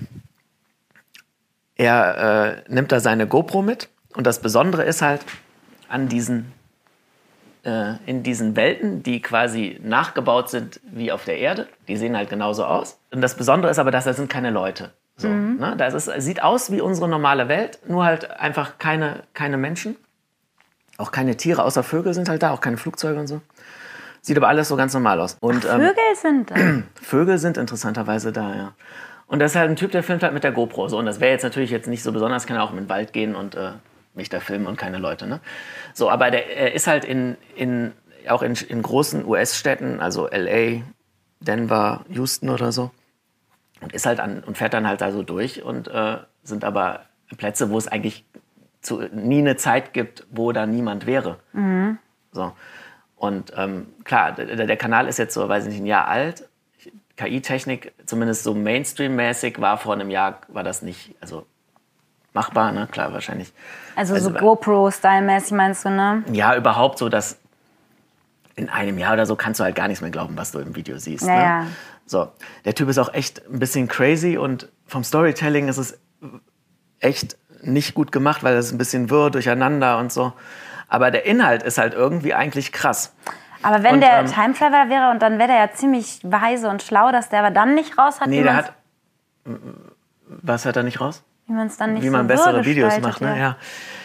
er nimmt da seine GoPro mit. Und das Besondere ist halt an in diesen Welten, die quasi nachgebaut sind wie auf der Erde. Die sehen halt genauso aus. Und das Besondere ist aber, dass da sind keine Leute. So, ne? Sieht aus wie unsere normale Welt, nur halt einfach keine Menschen. Auch keine Tiere, außer Vögel sind halt da, auch keine Flugzeuge und so. Sieht aber alles so ganz normal aus. Und, Vögel sind da? Vögel sind interessanterweise da, ja. Und das ist halt ein Typ, der filmt halt mit der GoPro. So. Und das wäre jetzt natürlich jetzt nicht so besonders, kann er auch in den Wald gehen und mich da filmen und keine Leute. Ne? So, aber der ist halt auch in großen US-Städten, also L.A., Denver, Houston oder so. Und ist halt und fährt dann halt da so durch. Und sind aber Plätze, wo es eigentlich nie eine Zeit gibt, wo da niemand wäre. Mhm. So. Und klar, der Kanal ist jetzt so, weiß ich nicht, ein Jahr alt. KI-Technik, zumindest so Mainstream-mäßig, war vor einem Jahr, war das nicht, also machbar, ne? Klar, wahrscheinlich. Also so GoPro-Style-mäßig meinst du, ne? Ja, überhaupt so, dass in einem Jahr oder so kannst du halt gar nichts mehr glauben, was du im Video siehst. Ja. Ne? So, der Typ ist auch echt ein bisschen crazy und vom Storytelling ist es echt nicht gut gemacht, weil es ein bisschen wirr durcheinander und so. Aber der Inhalt ist halt irgendwie eigentlich krass. Aber wenn der Time Traveler wäre und dann wäre der ja ziemlich weise und schlau, dass der aber dann nicht raus hat. Nee, der hat... Was hat er nicht raus? Wie man es dann nicht wie man bessere Videos macht, ne? Ja.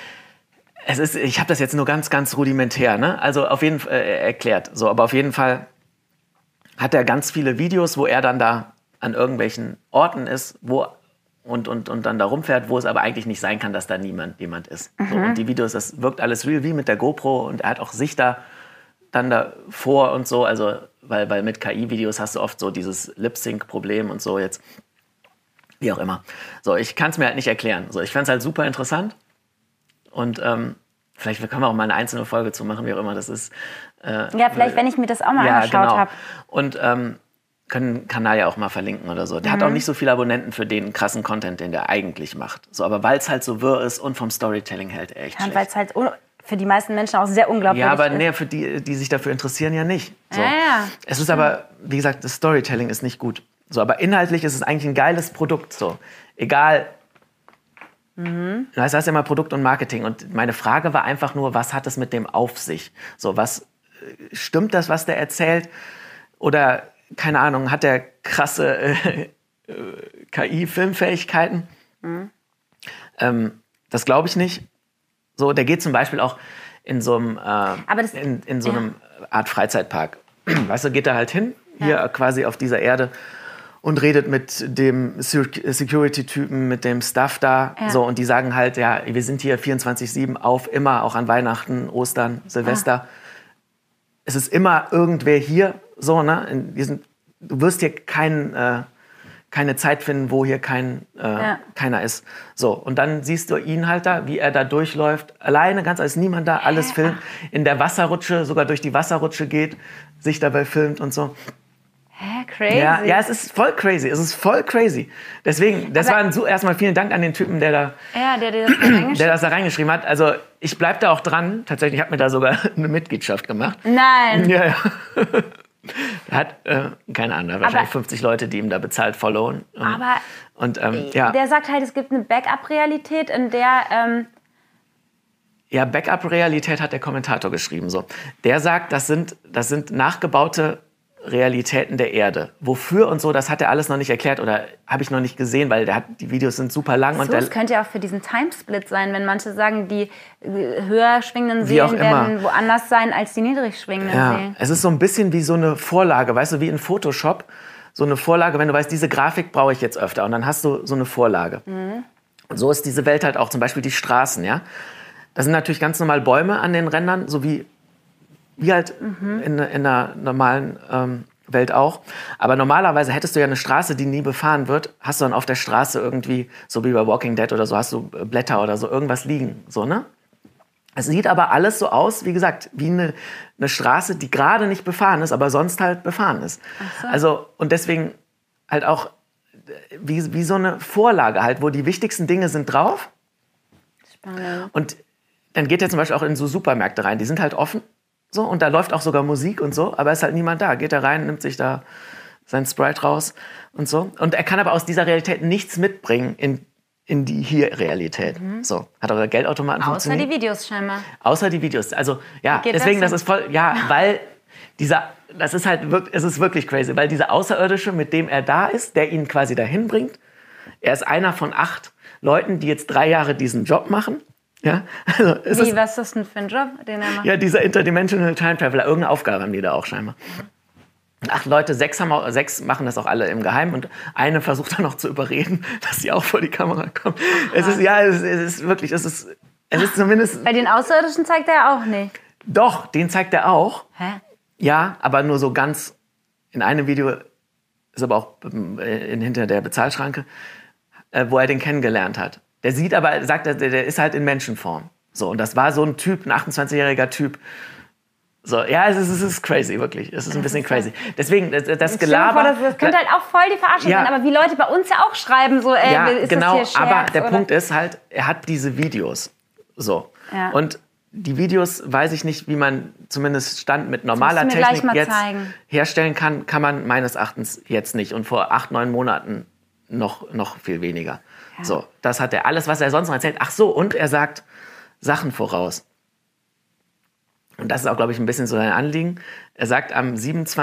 Ich habe das jetzt nur ganz, ganz rudimentär, ne? Also auf jeden Fall erklärt. So, aber auf jeden Fall hat er ganz viele Videos, wo er dann da an irgendwelchen Orten ist, und dann da rumfährt, wo es aber eigentlich nicht sein kann, dass da jemand ist. Mhm. So, und die Videos, das wirkt alles real, wie mit der GoPro, und er hat auch sich da dann davor und so, also weil mit KI-Videos hast du oft so dieses Lip-Sync-Problem und so jetzt, wie auch immer. So, ich kann es mir halt nicht erklären. So, ich fand es halt super interessant und vielleicht können wir auch mal eine einzelne Folge zu machen, wie auch immer das ist. Ja, vielleicht, wenn ich mir das auch mal angeschaut habe. Und können den Kanal ja auch mal verlinken oder so. Der hat auch nicht so viele Abonnenten für den krassen Content, den der eigentlich macht. So, aber weil es halt so wirr ist und vom Storytelling hält er echt schlecht. Weil es halt für die meisten Menschen auch sehr unglaubwürdig ist. Ja, aber nee, für die sich dafür interessieren, ja nicht. So. Ja. Es ist aber, wie gesagt, das Storytelling ist nicht gut. So, aber inhaltlich ist es eigentlich ein geiles Produkt. So. Egal. Das heißt ja immer Produkt und Marketing. Und meine Frage war einfach nur, was hat es mit dem auf sich? So, stimmt das, was der erzählt? Oder, keine Ahnung, hat der krasse KI-Filmfähigkeiten? Das glaube ich nicht. So, der geht zum Beispiel auch in so einem, einem Art Freizeitpark. Weißt du, geht da halt hin, hier quasi auf dieser Erde, und redet mit dem Security-Typen, mit dem Staff da. Ja. So, und die sagen halt, ja, wir sind hier 24/7 auf, immer, auch an Weihnachten, Ostern, Silvester. Es ist immer irgendwer hier, so, ne? Du wirst hier keine Zeit finden, wo hier keiner ist. So, und dann siehst du ihn halt da, wie er da durchläuft, alleine, ganz als niemand da, alles filmt, in der Wasserrutsche, sogar durch die Wasserrutsche geht, sich dabei filmt und so. Hä, crazy. Ja, es ist voll crazy. Es ist voll crazy. Deswegen, erstmal vielen Dank an den Typen, der das da reingeschrieben hat. Also, ich bleib da auch dran. Tatsächlich, ich habe mir da sogar eine Mitgliedschaft gemacht. Nein. Ja. Er hat, keine Ahnung, wahrscheinlich 50 Leute, die ihm da bezahlt followen. Der sagt halt, es gibt eine Backup-Realität, in der... Ja, Backup-Realität hat der Kommentator geschrieben. So. Der sagt, das sind nachgebaute Realitäten der Erde. Wofür und so, das hat er alles noch nicht erklärt oder habe ich noch nicht gesehen, weil die Videos sind super lang. So, es könnte ja auch für diesen Timesplit sein, wenn manche sagen, die höher schwingenden Seelen werden woanders sein als die niedrig schwingenden Seelen. Es ist so ein bisschen wie so eine Vorlage, weißt du, wie in Photoshop. So eine Vorlage, wenn du weißt, diese Grafik brauche ich jetzt öfter und dann hast du so eine Vorlage. Und so ist diese Welt halt auch, zum Beispiel die Straßen, ja. Das sind natürlich ganz normal Bäume an den Rändern, so wie halt in der normalen Welt auch. Aber normalerweise hättest du ja eine Straße, die nie befahren wird, hast du dann auf der Straße irgendwie, so wie bei Walking Dead oder so, hast du Blätter oder so, irgendwas liegen. So, ne? Es sieht aber alles so aus, wie gesagt, wie eine Straße, die gerade nicht befahren ist, aber sonst halt befahren ist. Ach so. Also, und deswegen halt auch wie so eine Vorlage halt, wo die wichtigsten Dinge sind drauf. Spannend. Und dann geht er zum Beispiel auch in so Supermärkte rein, die sind halt offen. So, und da läuft auch sogar Musik und so, aber ist halt niemand da. Geht er rein, nimmt sich da sein Sprite raus und so. Und er kann aber aus dieser Realität nichts mitbringen in die hier Realität. So, hat eure Geldautomaten funktioniert? Außer die Videos scheinbar. Außer die Videos. Also, ja, deswegen, das ist voll, ja, weil es ist wirklich crazy, weil dieser Außerirdische, mit dem er da ist, der ihn quasi dahin bringt, er ist einer von 8 Leuten, die jetzt 3 Jahre diesen Job machen. Ja, also was ist das denn für ein Job, den er macht? Ja, dieser Interdimensional Time Traveler. Irgendeine Aufgabe haben die da auch scheinbar. 8 Leute, 6 machen das auch alle im Geheimen und eine versucht dann noch zu überreden, dass sie auch vor die Kamera kommt. Es ist wirklich, es ist zumindest... Bei den Außerirdischen zeigt er auch nicht. Doch, den zeigt er auch. Hä? Ja, aber nur so ganz, in einem Video, ist aber auch hinter der Bezahlschranke, wo er den kennengelernt hat. Der sieht aber, sagt er, der ist halt in Menschenform. So, und das war so ein Typ, ein 28-jähriger Typ. So, ja, es ist crazy, wirklich. Es ist ein bisschen crazy. Deswegen, das Gelaber... Das könnte halt auch voll die Verarsche sein, aber wie Leute bei uns ja auch schreiben, so, ey, ja, ist genau, das hier Scherz, aber der oder? Punkt ist halt, er hat diese Videos. So. Ja. Und die Videos, weiß ich nicht, wie man zumindest Stand mit normaler musst du mir gleich Technik mal jetzt zeigen. herstellen kann man meines Erachtens jetzt nicht. Und vor 8, 9 Monaten noch viel weniger. Ja. So, das hat er. Alles, was er sonst noch erzählt. Ach so, und er sagt Sachen voraus. Und das ist auch, glaube ich, ein bisschen so sein Anliegen. Er sagt, am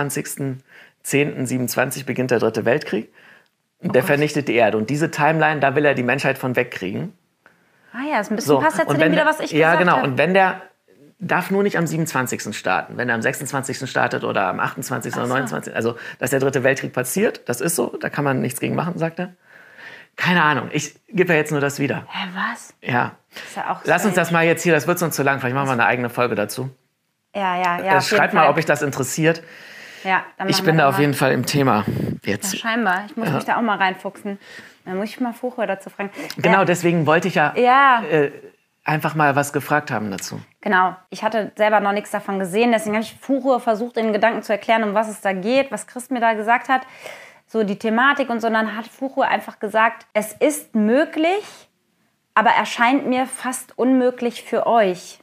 27.10.27 beginnt der 3. Weltkrieg. Und der vernichtet die Erde. Und diese Timeline, da will er die Menschheit von wegkriegen. Ah ja, ist ein bisschen passt ja zu dem wieder, was ich gesagt habe. Ja, genau. Und wenn der darf nur nicht am 27. starten. Wenn er am 26. startet oder am 28. oder 29. Also, dass der 3. Weltkrieg passiert, das ist so. Da kann man nichts gegen machen, sagt er. Keine Ahnung. Ich gebe ja jetzt nur das wieder. Hä, was? Ja. Ist ja auch Lass uns das mal jetzt hier, das wird sonst zu lang. Vielleicht machen wir eine eigene Folge dazu. Ja. Schreibt mal, ob euch das interessiert. Ja, dann ich bin da auf jeden Fall im Thema jetzt. Ja, scheinbar. Ich muss mich da auch mal reinfuchsen. Dann muss ich mal Fuchur dazu fragen. Genau, deswegen wollte ich ja einfach mal was gefragt haben dazu. Genau. Ich hatte selber noch nichts davon gesehen. Deswegen habe ich Fuchur versucht, in Gedanken zu erklären, um was es da geht, was Chris mir da gesagt hat. So die Thematik und so. Und dann hat Fuchur einfach gesagt, es ist möglich, aber erscheint mir fast unmöglich für euch.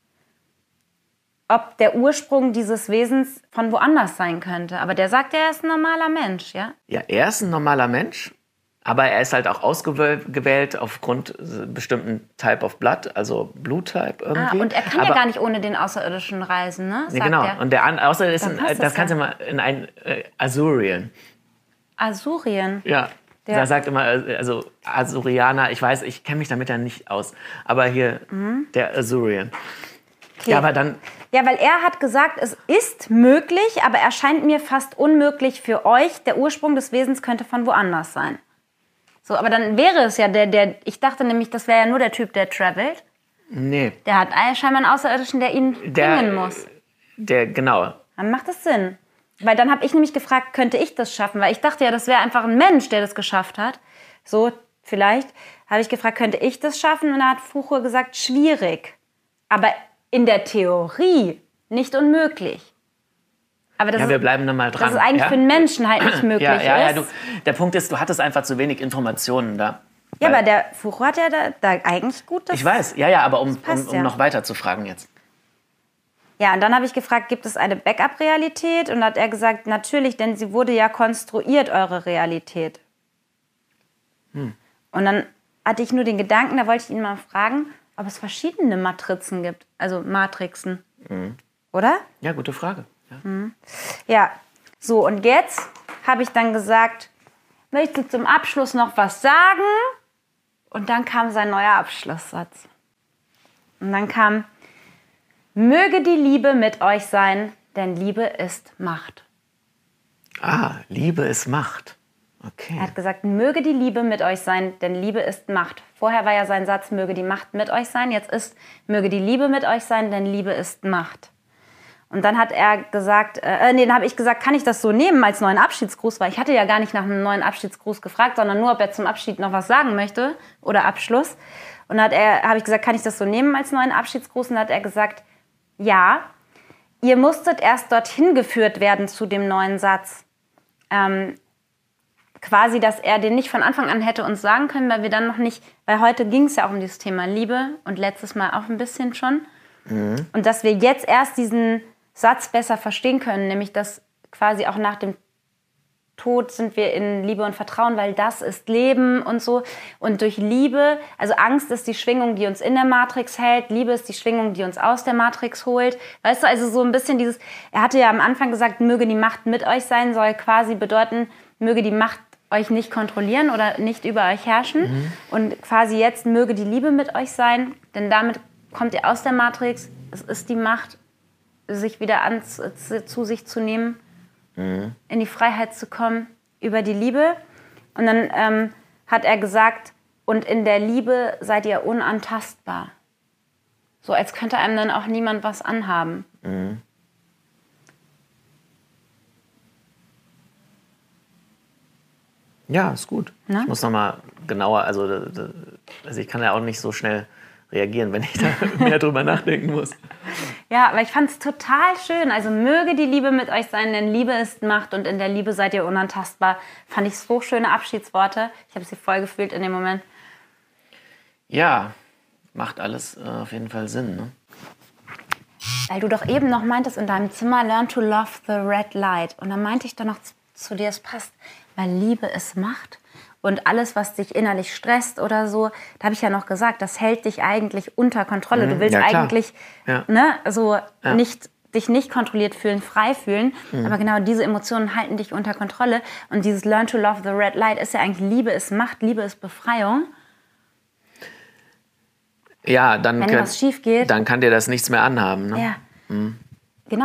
Ob der Ursprung dieses Wesens von woanders sein könnte. Aber der sagt, er ist ein normaler Mensch, ja? Ja, er ist ein normaler Mensch, aber er ist halt auch ausgewählt aufgrund bestimmten Type of Blood, also Bluttype irgendwie. Und er kann ja gar nicht ohne den Außerirdischen reisen, ne? Nee, genau. Er. Und der Außerirdische ist, das kannst du mal in ein Azurian. Azurien? Ja. Da sagt immer, also Azurianer, ich weiß, ich kenne mich damit ja nicht aus, aber hier der Azurian. Okay. Ja, aber dann... Ja, weil er hat gesagt, es ist möglich, aber erscheint mir fast unmöglich für euch. Der Ursprung des Wesens könnte von woanders sein. So, aber dann wäre es ja ich dachte nämlich, das wäre ja nur der Typ, der travelt. Nee. Der hat scheinbar einen Außerirdischen, der ihn bringen muss. Genau. Dann macht das Sinn. Weil dann habe ich nämlich gefragt, könnte ich das schaffen? Weil ich dachte ja, das wäre einfach ein Mensch, der das geschafft hat. So, vielleicht habe ich gefragt, könnte ich das schaffen? Und da hat Fuchur gesagt, schwierig. Aber in der Theorie nicht unmöglich. Aber das wir bleiben da mal dran. Das ist eigentlich für einen Menschen halt nicht möglich ist. Der Punkt ist, du hattest einfach zu wenig Informationen da. Ja, aber der Fuchur hat ja da eigentlich gut das. Ich weiß, aber um noch weiter zu fragen jetzt. Ja, und dann habe ich gefragt, gibt es eine Backup-Realität? Und hat er gesagt, natürlich, denn sie wurde ja konstruiert, eure Realität. Und dann hatte ich nur den Gedanken, da wollte ich ihn mal fragen, ob es verschiedene Matrizen gibt, also Matrixen. Oder? Ja, gute Frage. Ja, so und jetzt habe ich dann gesagt, möchtest du zum Abschluss noch was sagen? Und dann kam sein neuer Abschlusssatz. Und dann kam, möge die Liebe mit euch sein, denn Liebe ist Macht. Ah, Liebe ist Macht. Okay. Er hat gesagt, möge die Liebe mit euch sein, denn Liebe ist Macht. Vorher war ja sein Satz, möge die Macht mit euch sein. Jetzt ist, möge die Liebe mit euch sein, denn Liebe ist Macht. Und dann hat er gesagt, dann habe ich gesagt, kann ich das so nehmen als neuen Abschiedsgruß? Weil ich hatte ja gar nicht nach einem neuen Abschiedsgruß gefragt, sondern nur, ob er zum Abschied noch was sagen möchte oder Abschluss. Und dann habe ich gesagt, kann ich das so nehmen als neuen Abschiedsgruß? Und dann hat er gesagt, ja, ihr musstet erst dorthin geführt werden zu dem neuen Satz. Quasi, dass er den nicht von Anfang an hätte uns sagen können, weil wir dann noch nicht, weil heute ging es ja auch um dieses Thema Liebe und letztes Mal auch ein bisschen schon. Mhm. Und dass wir jetzt erst diesen Satz besser verstehen können, nämlich dass quasi auch nach dem Tod sind wir in Liebe und Vertrauen, weil das ist Leben und so. Und durch Liebe, also Angst ist die Schwingung, die uns in der Matrix hält, Liebe ist die Schwingung, die uns aus der Matrix holt. Weißt du, also so ein bisschen dieses, er hatte ja am Anfang gesagt, möge die Macht mit euch sein, soll quasi bedeuten, möge die Macht euch nicht kontrollieren oder nicht über euch herrschen. Mhm. Und quasi jetzt möge die Liebe mit euch sein, denn damit kommt ihr aus der Matrix. Es ist die Macht, sich wieder zu sich zu nehmen, in die Freiheit zu kommen, über die Liebe. Und dann hat er gesagt, und in der Liebe seid ihr unantastbar. So als könnte einem dann auch niemand was anhaben. Mhm. Ja, ist gut. Na? Ich muss nochmal genauer, also ich kann ja auch nicht so schnell reagieren, wenn ich da mehr drüber nachdenken muss. Ja, aber ich fand es total schön. Also möge die Liebe mit euch sein, denn Liebe ist Macht und in der Liebe seid ihr unantastbar. Fand ich so schöne Abschiedsworte. Ich habe sie voll gefühlt in dem Moment. Ja, macht alles auf jeden Fall Sinn, ne? Weil du doch eben noch meintest in deinem Zimmer, learn to love the red light. Und dann meinte ich doch noch zu dir, es passt. Weil Liebe ist Macht und alles, was dich innerlich stresst oder so, da habe ich ja noch gesagt, das hält dich eigentlich unter Kontrolle. Du willst eigentlich dich nicht kontrolliert fühlen, frei fühlen, aber genau diese Emotionen halten dich unter Kontrolle. Und dieses Learn to love the red light ist ja eigentlich, Liebe ist Macht, Liebe ist Befreiung. Ja, dann wenn was schief geht, dann kann dir das nichts mehr anhaben. Ne? Ja, genau,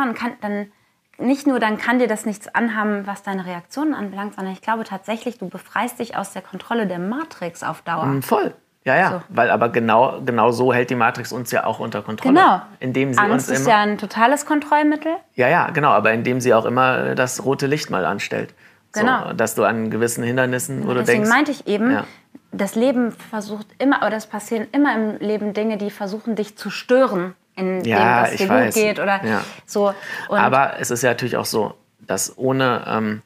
dann kann dir das nichts anhaben, was deine Reaktionen anbelangt, sondern ich glaube tatsächlich, du befreist dich aus der Kontrolle der Matrix auf Dauer. Voll. Ja, so. Weil aber genau so hält die Matrix uns ja auch unter Kontrolle. Genau. Indem sie Angst uns ist ja ein totales Kontrollmittel. Ja, genau, aber indem sie auch immer das rote Licht mal anstellt. Genau. So, dass du an gewissen Hindernissen, wo du denkst... Deswegen meinte ich eben, das Leben versucht immer, oder es passieren immer im Leben Dinge, die versuchen, dich zu stören. In dem, dass es dir gut geht oder so. Und aber es ist ja natürlich auch so, dass ohne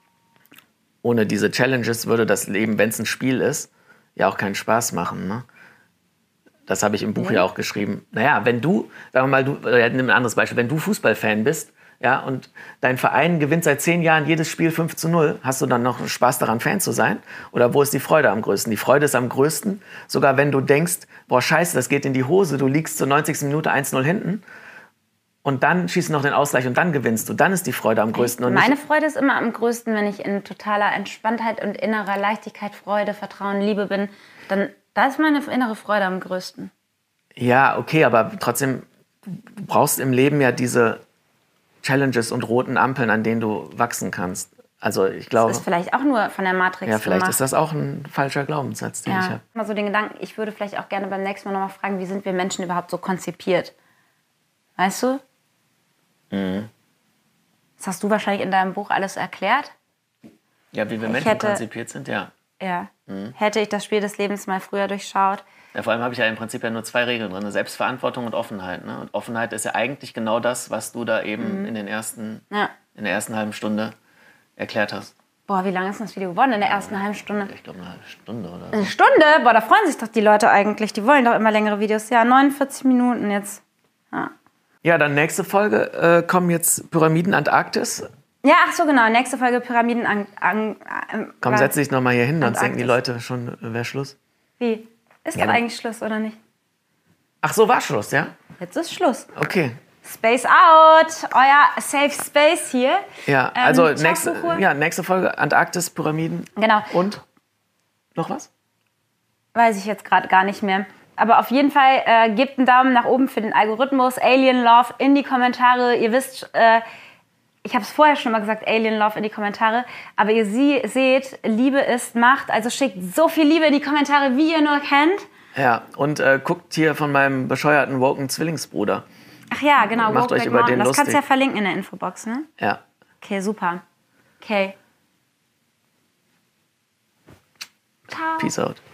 diese Challenges würde das Leben, wenn es ein Spiel ist, ja auch keinen Spaß machen. Ne? Das habe ich im Buch ja auch geschrieben. Naja, wenn du, sagen wir mal, nimm ein anderes Beispiel, wenn du Fußballfan bist, ja, und dein Verein gewinnt seit 10 Jahren jedes Spiel 5-0, hast du dann noch Spaß daran, Fan zu sein? Oder wo ist die Freude am größten? Die Freude ist am größten, sogar wenn du denkst, boah, scheiße, das geht in die Hose, du liegst zur 90. Minute 1-0 hinten und dann schießt du noch den Ausgleich und dann gewinnst du. Dann ist die Freude am größten. Und meine Freude ist immer am größten, wenn ich in totaler Entspanntheit und innerer Leichtigkeit, Freude, Vertrauen, Liebe bin. Dann da ist meine innere Freude am größten. Ja, okay, aber trotzdem, du brauchst im Leben ja diese Challenges und roten Ampeln, an denen du wachsen kannst. Also ich glaube... Das ist vielleicht auch nur von der Matrix Ja, vielleicht ist das auch ein falscher Glaubenssatz, den ich habe. Mal so den Gedanken, ich würde vielleicht auch gerne beim nächsten Mal nochmal fragen, wie sind wir Menschen überhaupt so konzipiert? Weißt du? Mhm. Das hast du wahrscheinlich in deinem Buch alles erklärt. Ja, wie wir Menschen konzipiert sind, ja. Ja. Hätte ich das Spiel des Lebens mal früher durchschaut. Ja, vor allem habe ich ja im Prinzip ja nur 2 Regeln drin. Selbstverantwortung und Offenheit. Ne? Und Offenheit ist ja eigentlich genau das, was du da eben in der ersten halben Stunde erklärt hast. Boah, wie lange ist das Video geworden in der ersten halben Stunde? Ich glaube, eine halbe Stunde oder so. Eine Stunde? Boah, da freuen sich doch die Leute eigentlich. Die wollen doch immer längere Videos. Ja, 49 Minuten jetzt. Ja, dann nächste Folge kommen jetzt Pyramiden Antarktis. Ja, ach so, genau. Nächste Folge Pyramiden Komm, setz dich noch mal hier hin, sonst denken die Leute schon, wäre Schluss. Wie? Ist doch eigentlich Schluss, oder nicht? Ach so, war Schluss, ja? Jetzt ist Schluss. Okay. Space out, euer Safe Space hier. Ja, also nächste Folge Antarktis, Pyramiden. Genau. Und? Noch was? Weiß ich jetzt gerade gar nicht mehr. Aber auf jeden Fall gebt einen Daumen nach oben für den Algorithmus. Alien Love in die Kommentare. Ihr wisst, ich habe es vorher schon mal gesagt, Alien Love in die Kommentare, aber ihr seht, Liebe ist Macht, also schickt so viel Liebe in die Kommentare, wie ihr nur kennt. Ja, und guckt hier von meinem bescheuerten woken Zwillingsbruder. Ach ja, genau. Macht euch über den das lustig. kannst du ja verlinken in der Infobox, ne? Ja. Okay, super. Okay. Ciao. Peace out.